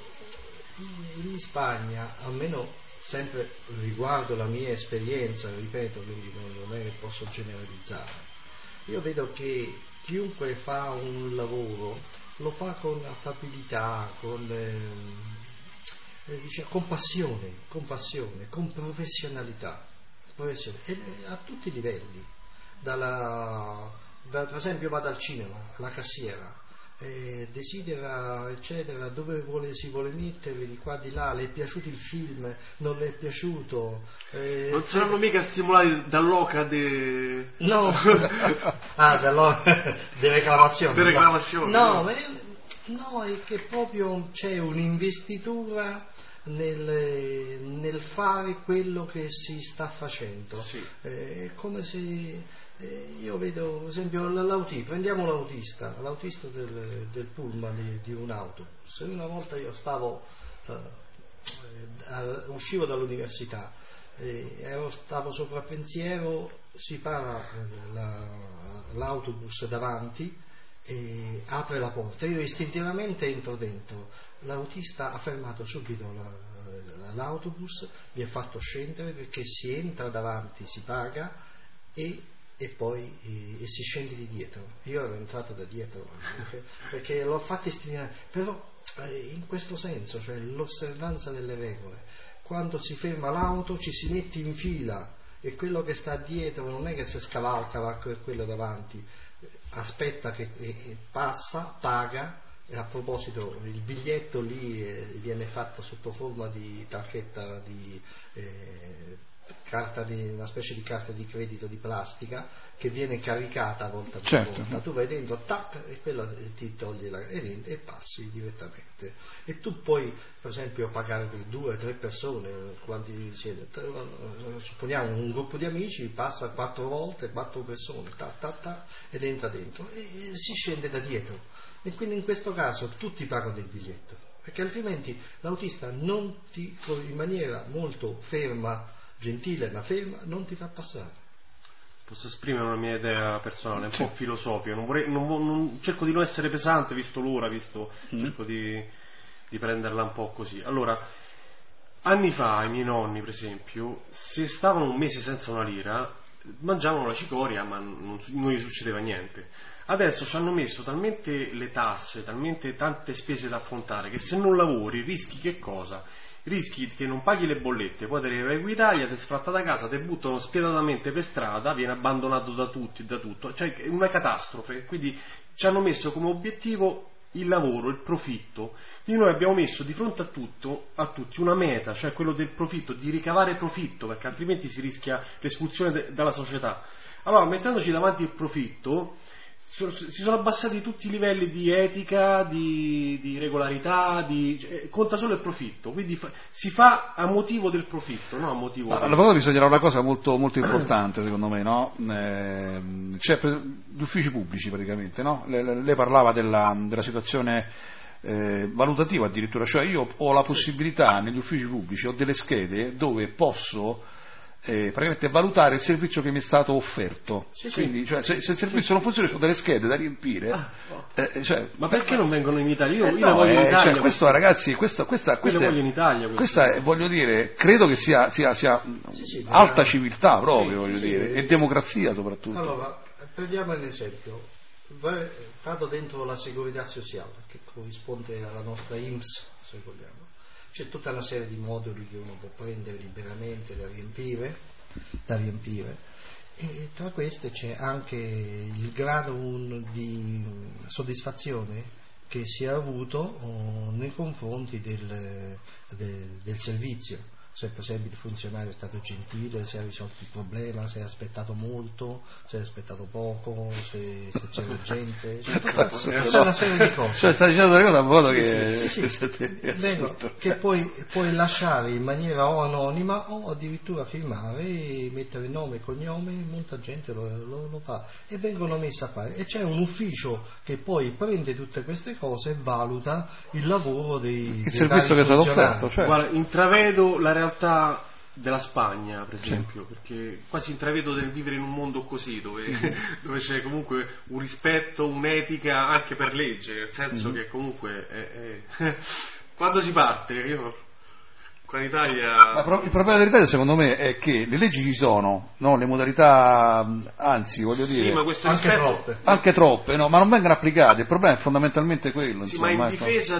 in Spagna, almeno sempre riguardo la mia esperienza, ripeto, quindi non, non è che posso generalizzare, io vedo che chiunque fa un lavoro lo fa con affabilità, con, eh, eh, dice, con passione, con passione, con professionalità, professionalità e, eh, a tutti i livelli. Dalla, da, per esempio vado al cinema, la cassiera eh, desidera eccetera, dove vuole, si vuole mettere di qua di là, le è piaciuto il film, non le è piaciuto, eh, non saranno mica stimolati dall'oca de... no ah dall'oca di reclamazione de reclamazione no, no. Ma è, no è che proprio c'è un'investitura nel, nel fare quello che si sta facendo, sì. eh, è come se eh, io vedo per esempio l'autista, prendiamo l'autista l'autista del, del pullman di, di un autobus. Una volta io stavo eh, eh, uscivo dall'università, eh, ero, stavo sopra pensiero, si para eh, la, l'autobus davanti e apre la porta, io istintivamente entro dentro, l'autista ha fermato subito la, l'autobus, mi ha fatto scendere perché si entra davanti, si paga e, e poi e, e si scende di dietro. Io ero entrato da dietro perché, perché l'ho fatto istintivamente, però eh, in questo senso, cioè l'osservanza delle regole, quando si ferma l'auto ci si mette in fila e quello che sta dietro non è che si scavalca quello davanti, aspetta che eh, passa, paga. E a proposito, il biglietto lì eh, viene fatto sotto forma di targhetta di eh, carta di, una specie di carta di credito di plastica che viene caricata volta per certo. volta. Tu vai dentro, tac, e quello ti toglie la e, e passi direttamente. E tu puoi, per esempio, pagare per due o tre persone, quanti siete? Supponiamo un gruppo di amici, passa quattro volte, quattro persone, tac, tac, tac, ed entra dentro e, e si scende da dietro. E quindi in questo caso tutti pagano il biglietto, perché altrimenti l'autista non ti, in maniera molto ferma, gentile ma ferma, non ti fa passare. Posso esprimere una mia idea personale, un sì. po' filosofica, non vorrei, non, non, cerco di non essere pesante visto l'ora, visto, mm. cerco di, di prenderla un po' così. Allora, anni fa i miei nonni, per esempio, se stavano un mese senza una lira, mangiavano la cicoria ma non, non gli succedeva niente. Adesso ci hanno messo talmente le tasse, talmente tante spese da affrontare, che se non lavori rischi che cosa? Rischi che non paghi le bollette, poi te ne vai a Equitalia, ti sfratta da casa, ti buttano spietatamente per strada, viene abbandonato da tutti, da tutto, cioè è una catastrofe. Quindi ci hanno messo come obiettivo il lavoro, il profitto. Quindi noi abbiamo messo di fronte a tutto, a tutti, una meta, cioè quello del profitto, di ricavare profitto, perché altrimenti si rischia l'espulsione de- dalla società. Allora, mettendoci davanti il profitto, si sono abbassati tutti i livelli di etica, di, di regolarità, di, cioè, conta solo il profitto, quindi fa, si fa a motivo del profitto, non a motivo del... Allora bisognerà una cosa molto, molto importante secondo me, no? Eh, cioè gli uffici pubblici praticamente, no? Lei, lei parlava della, della situazione eh, valutativa addirittura, cioè io ho la possibilità negli uffici pubblici, ho delle schede dove posso Eh, praticamente valutare il servizio che mi è stato offerto, sì, quindi sì. Cioè, se, se il servizio sì. non funziona, ho delle schede da riempire. Ah, oh. eh, cioè, ma perché non vengono in Italia? Io, eh, io no, voglio in Italia. Cioè, questo, ragazzi, questa, questa, questa, voglio in Italia, questa è, voglio dire, credo che sia, sia, sia sì, sì, alta ma... civiltà proprio, sì, voglio sì, dire, sì. e democrazia soprattutto. Allora, prendiamo un esempio. Vado dentro la segurità sociale, che corrisponde alla nostra I N P S, se vogliamo. C'è tutta una serie di moduli che uno può prendere liberamente da riempire, da riempire E tra queste c'è anche il grado un, di soddisfazione che si è avuto oh, nei confronti del, del, del servizio. Se per esempio il funzionario è stato gentile, se ha risolto il problema, se ha aspettato molto, se ha aspettato poco, se, se c'era gente, cioè, tutta, tutta una serie di cose. Cioè sta dicendo delle cose a modo che, sì, sì, sì, sì. Vengo, che puoi, puoi lasciare in maniera o anonima o addirittura firmare e mettere nome e cognome, molta gente lo, lo, lo fa e vengono messe a fare. E c'è un ufficio che poi prende tutte queste cose e valuta il lavoro dei, il dei servizio che è stato offerto. Cioè. Guarda, intravedo la realtà della Spagna, per esempio, sì. Perché quasi intravedo del vivere in un mondo così dove, mm-hmm. dove c'è comunque un rispetto, un'etica anche per legge, nel senso mm-hmm. che comunque è, è... quando si parte, io qua in Italia... Ma il problema dell'Italia secondo me è che le leggi ci sono, no? Le modalità, anzi voglio dire, sì, ma questo anche rispetto... troppe, anche troppe, no? Ma non vengono applicate, il problema è fondamentalmente quello. Sì, insomma, ma in ecco. difesa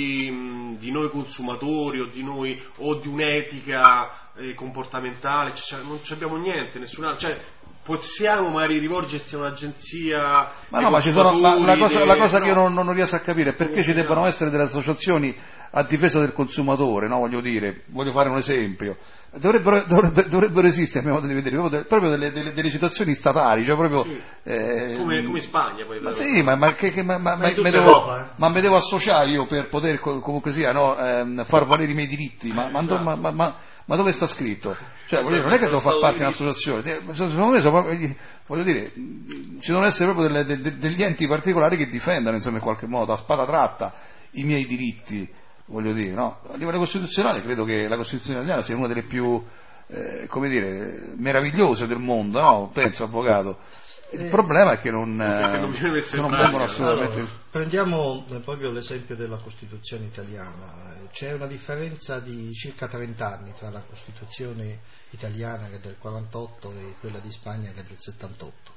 di, di noi consumatori o di noi o di un'etica eh, comportamentale, cioè, non abbiamo niente, nessun cioè possiamo magari rivolgersi a un'agenzia, ma no, ma ci sono la, la cosa, la cosa no. che io non, non riesco a capire è perché ci debbano essere delle associazioni a difesa del consumatore, no? Voglio dire, voglio fare un esempio, dovrebbero, dovrebbero, dovrebbero esistere, a mio modo di vedere, proprio, proprio delle, delle, delle citazioni statali, cioè proprio sì. eh, come, come in Spagna poi, ma sì, ma, ma, che, che, ma, ma, ma, me devo, eh. ma me devo associare io per poter comunque sia no, ehm, far valere i miei diritti, ma, ma, esatto. ma, ma, ma ma dove sta scritto? Cioè, voglio dire, non è che devo far parte di un'associazione, secondo me sono, voglio dire, ci devono essere proprio delle, de, degli enti particolari che difendano insomma in qualche modo a spada tratta i miei diritti, voglio dire, no? A livello costituzionale credo che la Costituzione italiana sia una delle più eh, come dire, meravigliose del mondo, no? Penso, avvocato. Il eh, problema è che non, eh, non, che non vengono assolutamente. Allora, prendiamo proprio l'esempio della Costituzione italiana. C'è una differenza di circa trenta anni tra la Costituzione italiana che è del quarantotto e quella di Spagna che è del settantotto.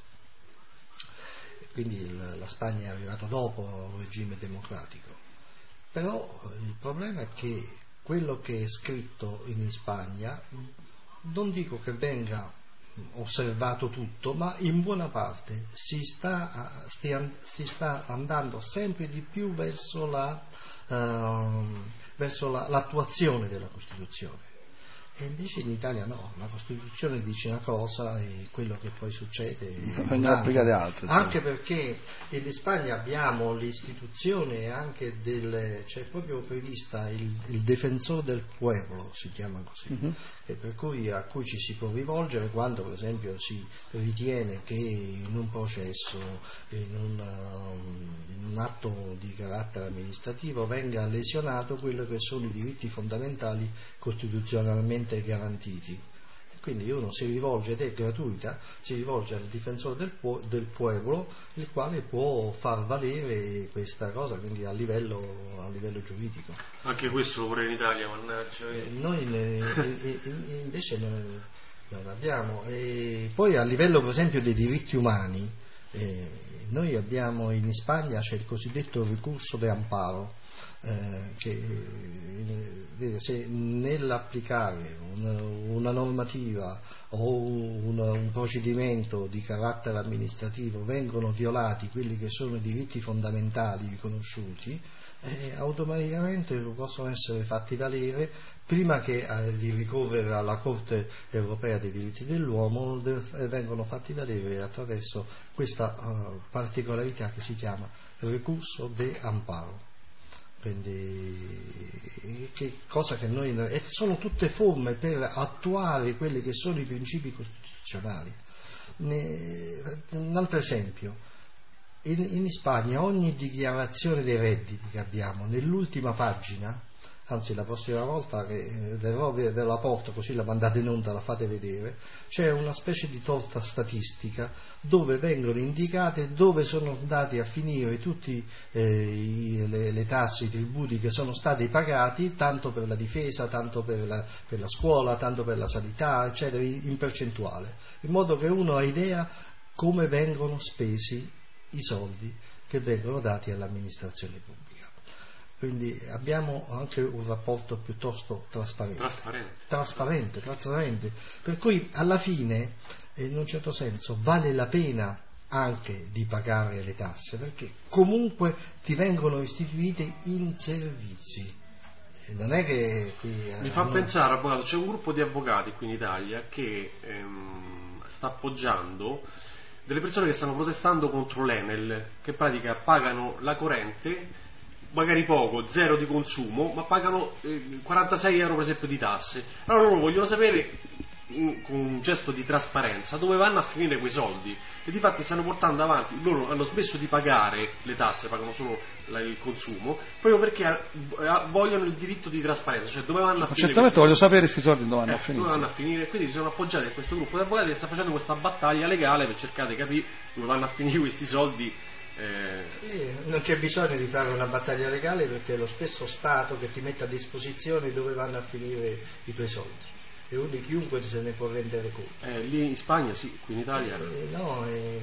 Quindi il, la Spagna è arrivata dopo un regime democratico. Però il problema è che quello che è scritto in Spagna, non dico che venga osservato tutto, ma in buona parte si sta, stia, si sta andando sempre di più verso, la, uh, verso la, l'attuazione della Costituzione. E invece in Italia no, la Costituzione dice una cosa e quello che poi succede è un'altra, anche perché in Spagna abbiamo l'istituzione anche del, c'è proprio prevista il, il difensore del pueblo, si chiama così, uh-huh. e per cui a cui ci si può rivolgere quando per esempio si ritiene che in un processo, in un, in un atto di carattere amministrativo venga lesionato quello che sono i diritti fondamentali costituzionalmente garantiti. Quindi uno si rivolge, ed è gratuita, si rivolge al difensore del, pu- del pueblo, il quale può far valere questa cosa, quindi a livello, a livello giuridico. Anche questo pure in Italia, mannaggia. Eh, noi ne, e, e, invece non, non abbiamo. E poi a livello per esempio dei diritti umani, eh, noi abbiamo in Spagna c'è il cosiddetto ricorso de amparo. Eh, che eh, se nell'applicare una, una normativa o un, un procedimento di carattere amministrativo vengono violati quelli che sono i diritti fondamentali riconosciuti, eh, automaticamente possono essere fatti valere prima che eh, di ricorrere alla Corte europea dei diritti dell'uomo, de- vengono fatti valere attraverso questa uh, particolarità che si chiama recurso de amparo. Quindi, che cosa che noi e sono tutte forme per attuare quelli che sono i principi costituzionali. Ne, un altro esempio, in, in Spagna ogni dichiarazione dei redditi che abbiamo nell'ultima pagina, anzi la prossima volta che verrò ve la porto così la mandate in onda, la fate vedere, c'è una specie di torta statistica dove vengono indicate dove sono andati a finire tutti eh, i, le, le tasse, i tributi che sono stati pagati, tanto per la difesa, tanto per la, per la scuola, tanto per la sanità, eccetera, in percentuale, in modo che uno ha idea come vengono spesi i soldi che vengono dati all'amministrazione pubblica. quindi abbiamo anche un rapporto piuttosto trasparente. Trasparente. Trasparente, trasparente. Per cui alla fine, in un certo senso, vale la pena anche di pagare le tasse, perché comunque ti vengono istituiti in servizi. Non è che qui, mi fa non... pensare, avvocato, c'è un gruppo di avvocati qui in Italia che ehm, sta appoggiando delle persone che stanno protestando contro l'Enel, che in pratica pagano la corrente, magari poco, zero di consumo, ma pagano eh, quarantasei euro per esempio di tasse. Allora loro vogliono sapere, in, con un gesto di trasparenza, dove vanno a finire quei soldi, e difatti stanno portando avanti, loro hanno smesso di pagare le tasse, pagano solo la, il consumo, proprio perché a, a, vogliono il diritto di trasparenza, cioè dove vanno a finire. Certamente voglio sapere questi soldi dove vanno eh, a finire. Dove vanno a finire, quindi si sono appoggiati a questo gruppo di avvocati che sta facendo questa battaglia legale per cercare di capire dove vanno a finire questi soldi. Eh... Sì, non c'è bisogno di fare una battaglia legale, perché è lo stesso Stato che ti mette a disposizione dove vanno a finire i tuoi soldi, e quindi chiunque se ne può rendere conto. Eh, lì in Spagna sì, qui in Italia eh, no, eh,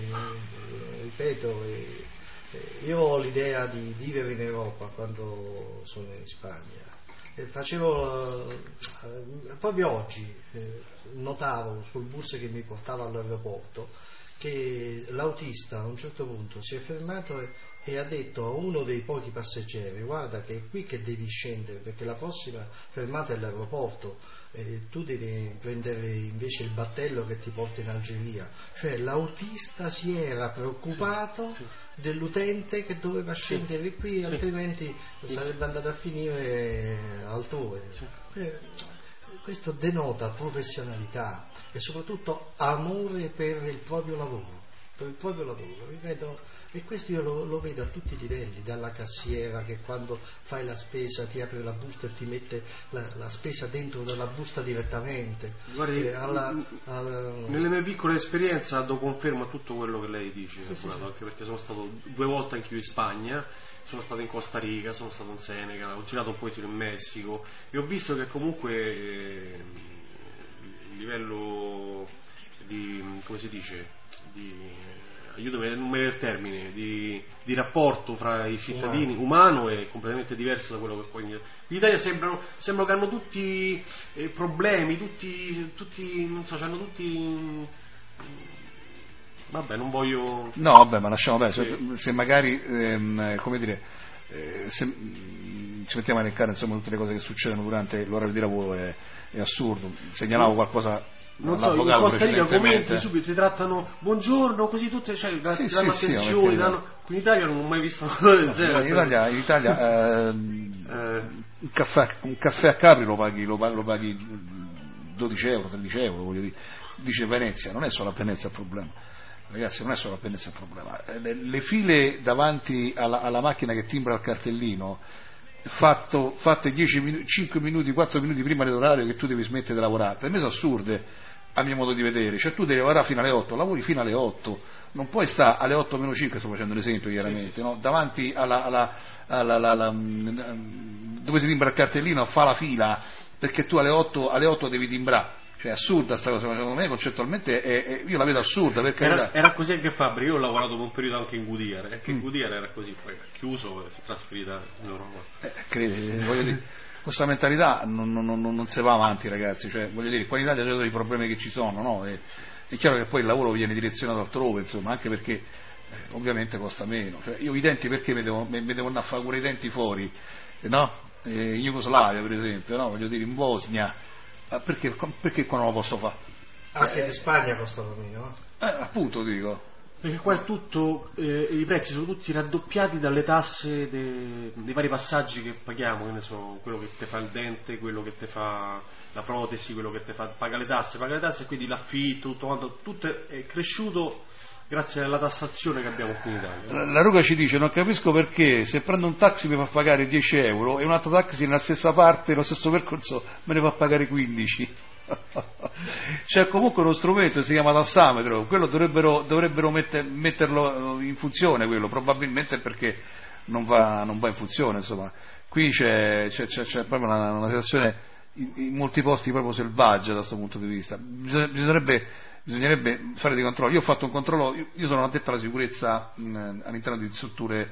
ripeto, eh, io ho l'idea di vivere in Europa quando sono in Spagna. Eh, facevo eh, proprio oggi eh, notavo sul bus che mi portava all'aeroporto che l'autista a un certo punto si è fermato e, e ha detto a uno dei pochi passeggeri: guarda che è qui che devi scendere, perché la prossima fermata è l'aeroporto, eh, tu devi prendere invece il battello che ti porta in Algeria. Cioè l'autista si era preoccupato sì, sì. dell'utente che doveva scendere sì, qui, altrimenti sì, sarebbe andato a finire altrove. Sì. Eh, questo denota professionalità e soprattutto amore per il proprio lavoro, per il proprio lavoro, ripeto, e questo io lo, lo vedo a tutti i livelli, dalla cassiera che quando fai la spesa ti apre la busta e ti mette la, la spesa dentro dalla busta direttamente. Guardi, eh, alla, alla... nelle mie piccole esperienze do conferma a tutto quello che lei dice, sì, sì, sì. Anche perché sono stato due volte anch'io in Spagna, sono stato in Costa Rica, sono stato in Senegal, ho girato un po' in Messico e ho visto che comunque eh, il livello di, come si dice, di, aiutami, non me il termine, di, di rapporto fra i cittadini, umano. umano è completamente diverso da quello che poi in Italia sembrano, sembrano che hanno tutti eh, problemi, tutti, tutti, non so, hanno tutti... Vabbè, non voglio... No, vabbè, ma lasciamo perdere, sì. se, se magari, ehm, come dire, eh, se mh, ci mettiamo a elencare insomma tutte le cose che succedono durante l'orario di lavoro è, è assurdo. Segnalavo qualcosa non so, in Costa Rica commenti subito, ti trattano buongiorno, così tutte, cioè, sì, danno sì, attenzioni, sì, danno... Qui in Italia non ho mai visto una cosa del no, genere. In Italia, in Italia ehm, eh. un, caffè, un caffè a Capri lo paghi, lo paghi, lo paghi dodici euro, tredici euro, voglio dire. Dice Venezia, non è solo a Venezia il problema. Ragazzi, non è solo a Venezia il problema. Le, le file davanti alla, alla macchina che timbra il cartellino, fatto, fatte dieci minuti, cinque minuti, quattro minuti prima dell'orario che tu devi smettere di lavorare, per me sono assurde, a mio modo di vedere. Cioè tu devi lavorare fino alle otto, lavori fino alle otto, non puoi stare alle otto meno cinque, sto facendo un esempio chiaramente, sì, sì. No? Davanti alla, alla, alla, alla, alla dove si timbra il cartellino a fa la fila, perché tu alle otto, alle otto devi timbrare. Cioè è assurda sta cosa, secondo me concettualmente è, è, io la vedo assurda, perché era, era così anche Fabri. Io ho lavorato per un periodo anche in Goodyear, e che in mm. Goodyear era così, poi chiuso e si è trasferita in Europa. Eh, credi, voglio dire, questa mentalità non, non, non, non si va avanti, ragazzi, cioè voglio dire, qua in Italia sono i problemi che ci sono, no? E, è chiaro che poi il lavoro viene direzionato altrove, insomma, anche perché eh, ovviamente costa meno. Cioè, io i denti perché mi devo, mi, mi devo andare a fare pure i denti fuori, eh, no? Eh, in Jugoslavia per esempio, no? Voglio dire, in Bosnia. Perché, perché qua non lo posso fare? Anche eh, in Spagna costano meno, eh, appunto dico. Perché qua è tutto, eh, i prezzi sono tutti raddoppiati dalle tasse de, dei vari passaggi che paghiamo, che ne so, quello che te fa il dente, quello che te fa la protesi, quello che te fa, paga le tasse, paga le tasse, e quindi l'affitto, tutto quanto, tutto è cresciuto grazie alla tassazione che abbiamo qui in Italia. La, la Ruga ci dice: non capisco perché se prendo un taxi mi fa pagare dieci euro e un altro taxi nella stessa parte, nello stesso percorso, me ne fa pagare quindici. C'è comunque uno strumento, si chiama tassametro, quello dovrebbero, dovrebbero metter, metterlo in funzione, quello probabilmente perché non va, non va in funzione, insomma. Qui c'è, c'è, c'è, c'è proprio una, una situazione in, in molti posti proprio selvaggia da questo punto di vista. Bisogna, bisognerebbe bisognerebbe fare dei controlli. Io ho fatto un controllo, io sono addetto alla sicurezza mh, all'interno di strutture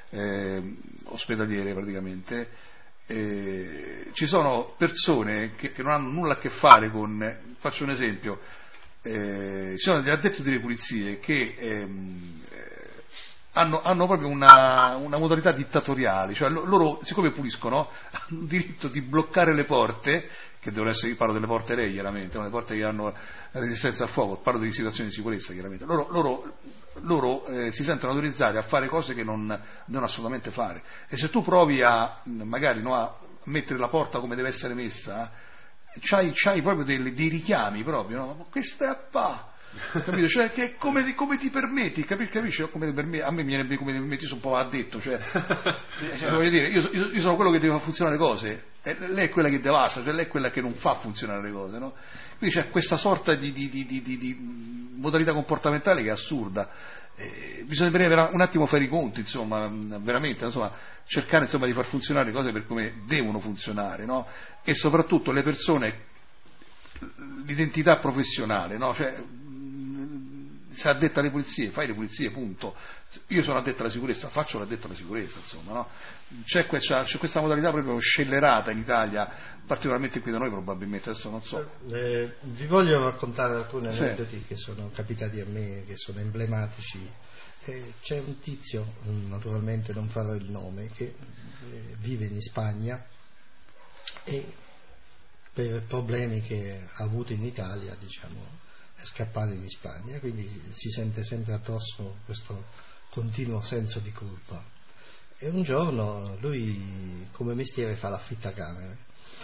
eh, ospedaliere praticamente, eh, ci sono persone che, che non hanno nulla a che fare con, faccio un esempio, eh, ci sono degli addetti delle pulizie che ehm, Hanno, hanno proprio una, una modalità dittatoriale, cioè loro, siccome puliscono, hanno il diritto di bloccare le porte, che devono essere, io parlo delle porte lei chiaramente, no? Le porte che hanno resistenza al fuoco, parlo di situazioni di sicurezza chiaramente, loro, loro, loro eh, si sentono autorizzati a fare cose che non devono assolutamente fare, e se tu provi a, magari no, a mettere la porta come deve essere messa, c'hai, c'hai proprio dei, dei richiami proprio, no? Questa è va! Capito? Cioè, che come, come ti permetti, capisci? capisci? Come per me, a me viene come ti permetti, io sono un po' addetto, cioè, cioè voglio dire, io, io, io sono quello che deve far funzionare le cose, e lei è quella che devasta, cioè lei è quella che non fa funzionare le cose, no? Quindi c'è questa sorta di, di, di, di, di, di modalità comportamentale che è assurda. Eh, bisognerebbe un attimo fare i conti, insomma, veramente, insomma, cercare insomma, di far funzionare le cose per come devono funzionare, no? E soprattutto le persone, l'identità professionale, no? Cioè, sei addetta alle pulizie, fai le pulizie, punto. Io sono addetta alla sicurezza, faccio l'addetto alla sicurezza, insomma, no? C'è questa, c'è questa modalità proprio scellerata in Italia, particolarmente qui da noi probabilmente, adesso non so. Eh, vi voglio raccontare alcuni sì. aneddoti che sono capitati a me, che sono emblematici. Eh, c'è un tizio, naturalmente non farò il nome, che eh, vive in Spagna e per problemi che ha avuto in Italia, diciamo, è scappato in Spagna, quindi si sente sempre addosso questo continuo senso di colpa. E un giorno lui come mestiere fa l'affittacamere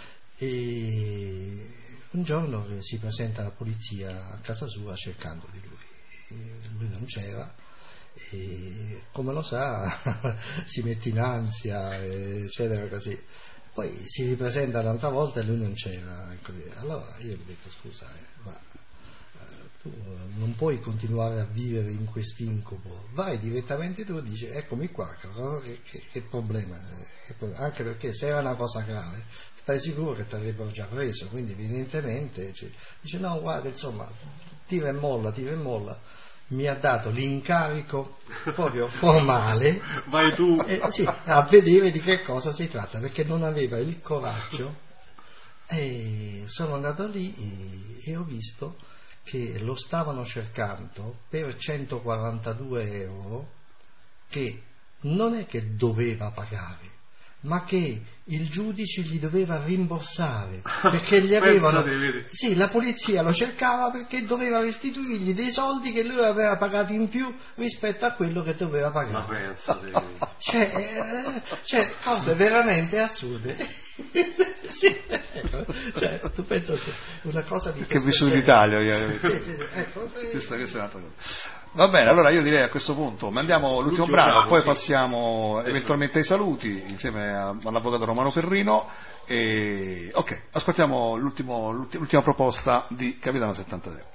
e un giorno si presenta la polizia a casa sua cercando di lui, e lui non c'era e come lo sa si mette in ansia eccetera così. Poi si ripresenta un'altra volta e lui non c'era, così. Allora io gli ho detto scusa, eh, ma tu non puoi continuare a vivere in quest'incubo, vai direttamente tu e dici eccomi qua, che, che, che problema, che problema, anche perché se era una cosa grave stai sicuro che ti avrebbero già preso, quindi evidentemente cioè, dice no guarda insomma tira e molla, tira e molla, mi ha dato l'incarico proprio formale vai tu eh, sì, a vedere di che cosa si tratta, perché non aveva il coraggio, e sono andato lì e, e ho visto che lo stavano cercando per centoquarantadue euro che non è che doveva pagare, ma che il giudice gli doveva rimborsare perché gli avevano sì, la polizia lo cercava perché doveva restituirgli dei soldi che lui aveva pagato in più rispetto a quello che doveva pagare. Ma pensa cioè, eh, cioè cose veramente assurde. Sì, ecco, cioè, tu pensa una cosa di che vissuto in Italia sì, sì, sì, ecco, questa, questa è un'altra cosa. Va bene, allora io direi a questo punto mandiamo l'ultimo, l'ultimo brano, brano, poi sì. passiamo eventualmente ai saluti insieme a, all'avvocato Romano Ferrino e ok, ascoltiamo l'ultimo, l'ultima proposta di Capitano settantatré.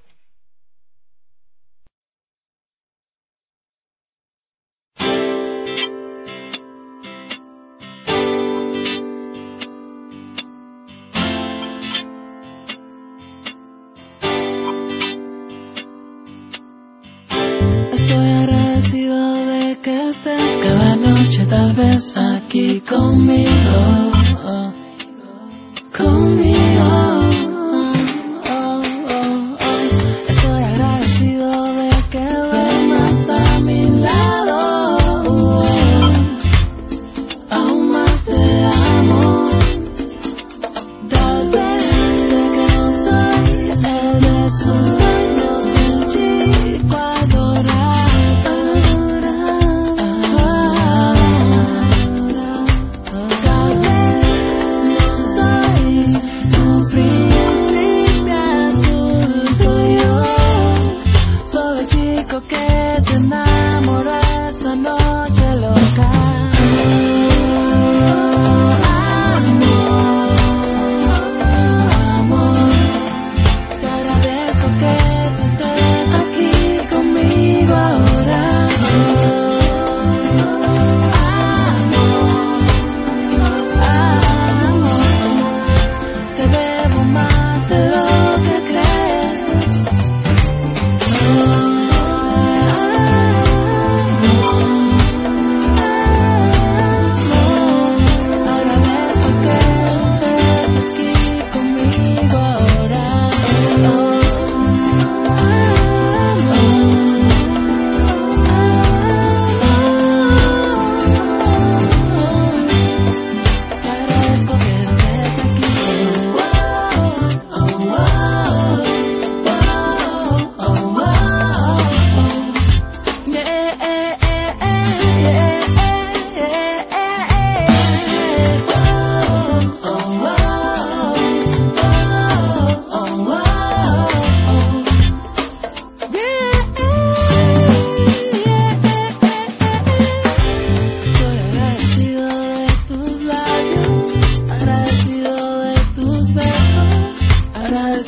Tal vez aquí conmigo, conmigo, oh, oh, oh. Estoy agradecido de que vengas a mi lado, oh. Aún más te amo. Tal vez sé que no soy el de sus sueños, el chico adorado. God.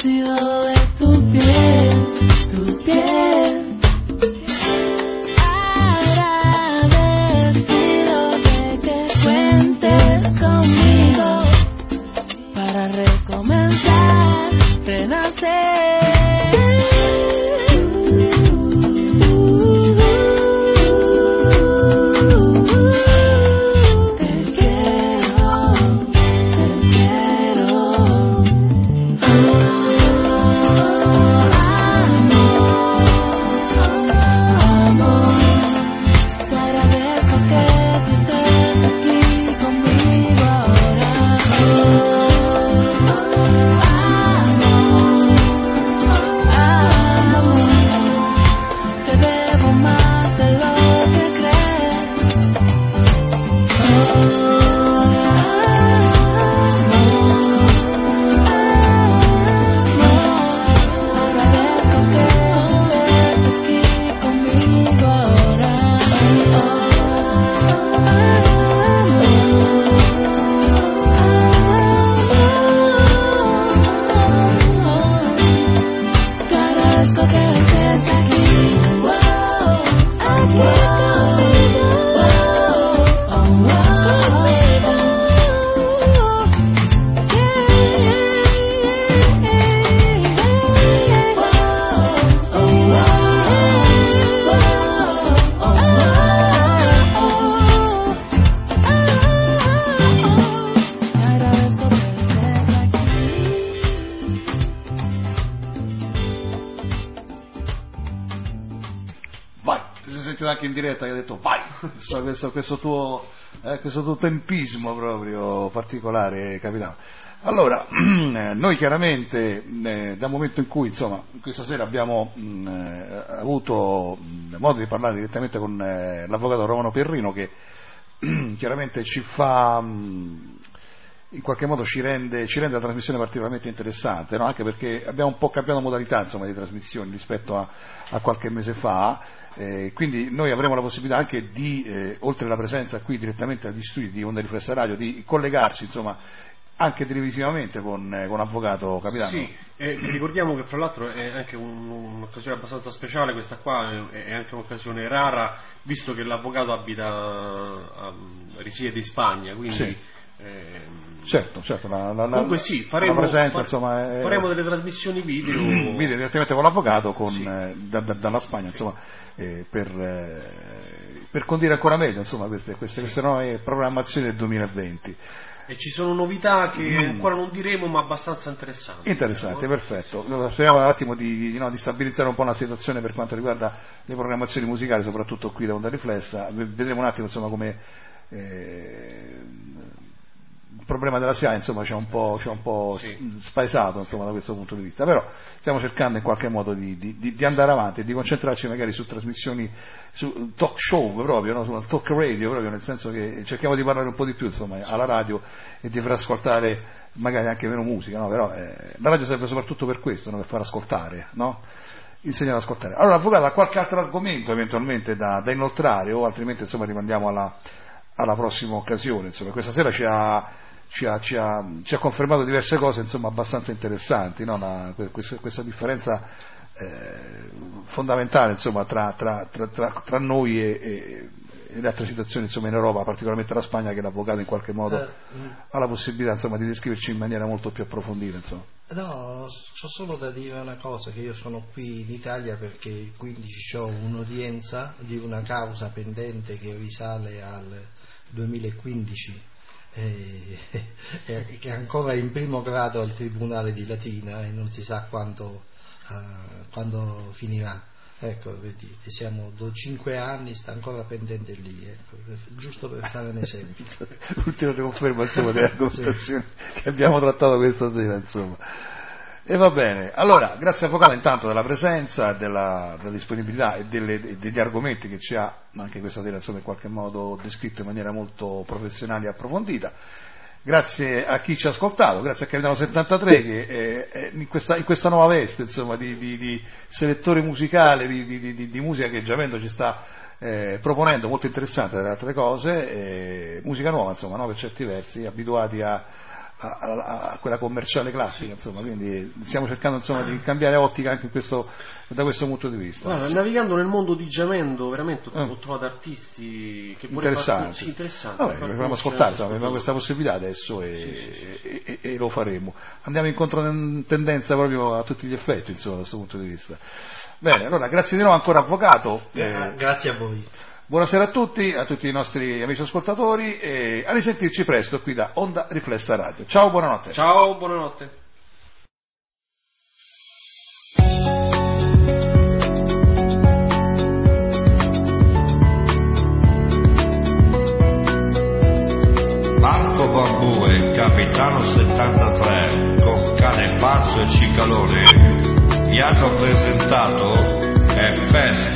vestido de tu piel, tu piel. Agradecido de que cuentes conmigo para recomenzar, renacer. Anche in diretta che ha detto vai, questo, questo, questo, tuo, eh, questo tuo tempismo proprio particolare, capitano. Allora, noi chiaramente eh, dal momento in cui insomma questa sera abbiamo mh, eh, avuto mh, modo di parlare direttamente con eh, l'avvocato Romano Perrino, che mh, chiaramente ci fa mh, in qualche modo ci rende, ci rende la trasmissione particolarmente interessante, no? Anche perché abbiamo un po' cambiato modalità insomma di trasmissioni rispetto a, a qualche mese fa. Eh, quindi noi avremo la possibilità anche di, eh, oltre alla presenza qui direttamente agli studi di Onda Riflessa Radio, di collegarci insomma anche televisivamente con, eh, con l'avvocato Capitano. Sì, eh, ricordiamo che fra l'altro è anche un, un'occasione abbastanza speciale questa qua, è anche un'occasione rara, visto che l'avvocato abita, a, risiede in Spagna, quindi... Sì. Eh, certo, certo, la, la, comunque sì, faremo, la presenza, far, insomma, è, faremo delle trasmissioni video, video direttamente con l'avvocato con, sì. eh, da, da, dalla Spagna, insomma, eh, per, eh, per condire ancora meglio insomma, queste, queste, queste nuove programmazioni del duemilaventi. E ci sono novità che mm. ancora non diremo, ma abbastanza interessanti. Interessante, perfetto. Speriamo un attimo di, no, di stabilizzare un po' la situazione per quanto riguarda le programmazioni musicali, soprattutto qui da Onda Riflessa. Vedremo un attimo insomma come eh, il problema della S I A insomma c'è un po', c'è un po' sì. spaesato insomma da questo punto di vista, però stiamo cercando in qualche modo di, di, di andare avanti e di concentrarci magari su trasmissioni, su talk show proprio, no? Su talk radio proprio, nel senso che cerchiamo di parlare un po' di più insomma sì. alla radio e di far ascoltare magari anche meno musica, no? Però eh, la radio serve soprattutto per questo, no? Per far ascoltare, no? Insegnare ad ascoltare. Allora avvocato, ha qualche altro argomento eventualmente da, da inoltrare o altrimenti insomma rimandiamo alla, alla prossima occasione, insomma questa sera ci ha Ci ha, ci, ha, ci ha confermato diverse cose insomma abbastanza interessanti, no? La, questa, questa differenza eh, fondamentale insomma tra, tra, tra, tra, tra noi e, e, e le altre situazioni insomma in Europa, particolarmente la Spagna, che l'avvocato in qualche modo eh, ha la possibilità insomma di descriverci in maniera molto più approfondita insomma. No, c'ho solo da dire una cosa, che io sono qui in Italia perché il quindici ho un'udienza di una causa pendente che risale al duemilaquindici, Eh, eh, che è ancora in primo grado al Tribunale di Latina e non si sa quando, uh, quando finirà. Ecco, vedi, siamo da cinque anni, sta ancora pendente lì, ecco, giusto per fare un esempio. L'ultima conferma insomma delle argomentazioni sì. che abbiamo trattato questa sera insomma. E va bene, allora grazie avvocato intanto della presenza, della, della disponibilità e delle, degli argomenti che ci ha anche questa sera insomma in qualche modo descritto in maniera molto professionale e approfondita. Grazie a chi ci ha ascoltato, grazie a Capitano settantatré che è, è in, questa, in questa nuova veste insomma di, di, di selettore musicale di, di, di, di musica che Giavento ci sta eh, proponendo, molto interessante tra le altre cose, eh, musica nuova insomma, no? Per certi versi, abituati a a, a, a quella commerciale classica, insomma, quindi stiamo cercando insomma di cambiare ottica anche in questo, da questo punto di vista. Guarda, navigando nel mondo di Jamendo veramente ho, Mm. ho trovato artisti che Interessanti. Sì, interessanti. Vabbè, Far dovremmo conoscere ascoltare, la insomma, abbiamo questa possibilità adesso e, Sì, sì, sì. e- e- e- e lo faremo. Andiamo incontro in tendenza proprio a tutti gli effetti, insomma, da questo punto di vista. Bene, allora grazie di nuovo ancora avvocato. Eh, grazie a voi. Buonasera a tutti, a tutti i nostri amici ascoltatori e a risentirci presto qui da Onda Riflessa Radio. Ciao, buonanotte. Ciao, buonanotte. Marco Barbue, capitano settantatré, con cane pazzo e cicalone, vi hanno presentato È Festa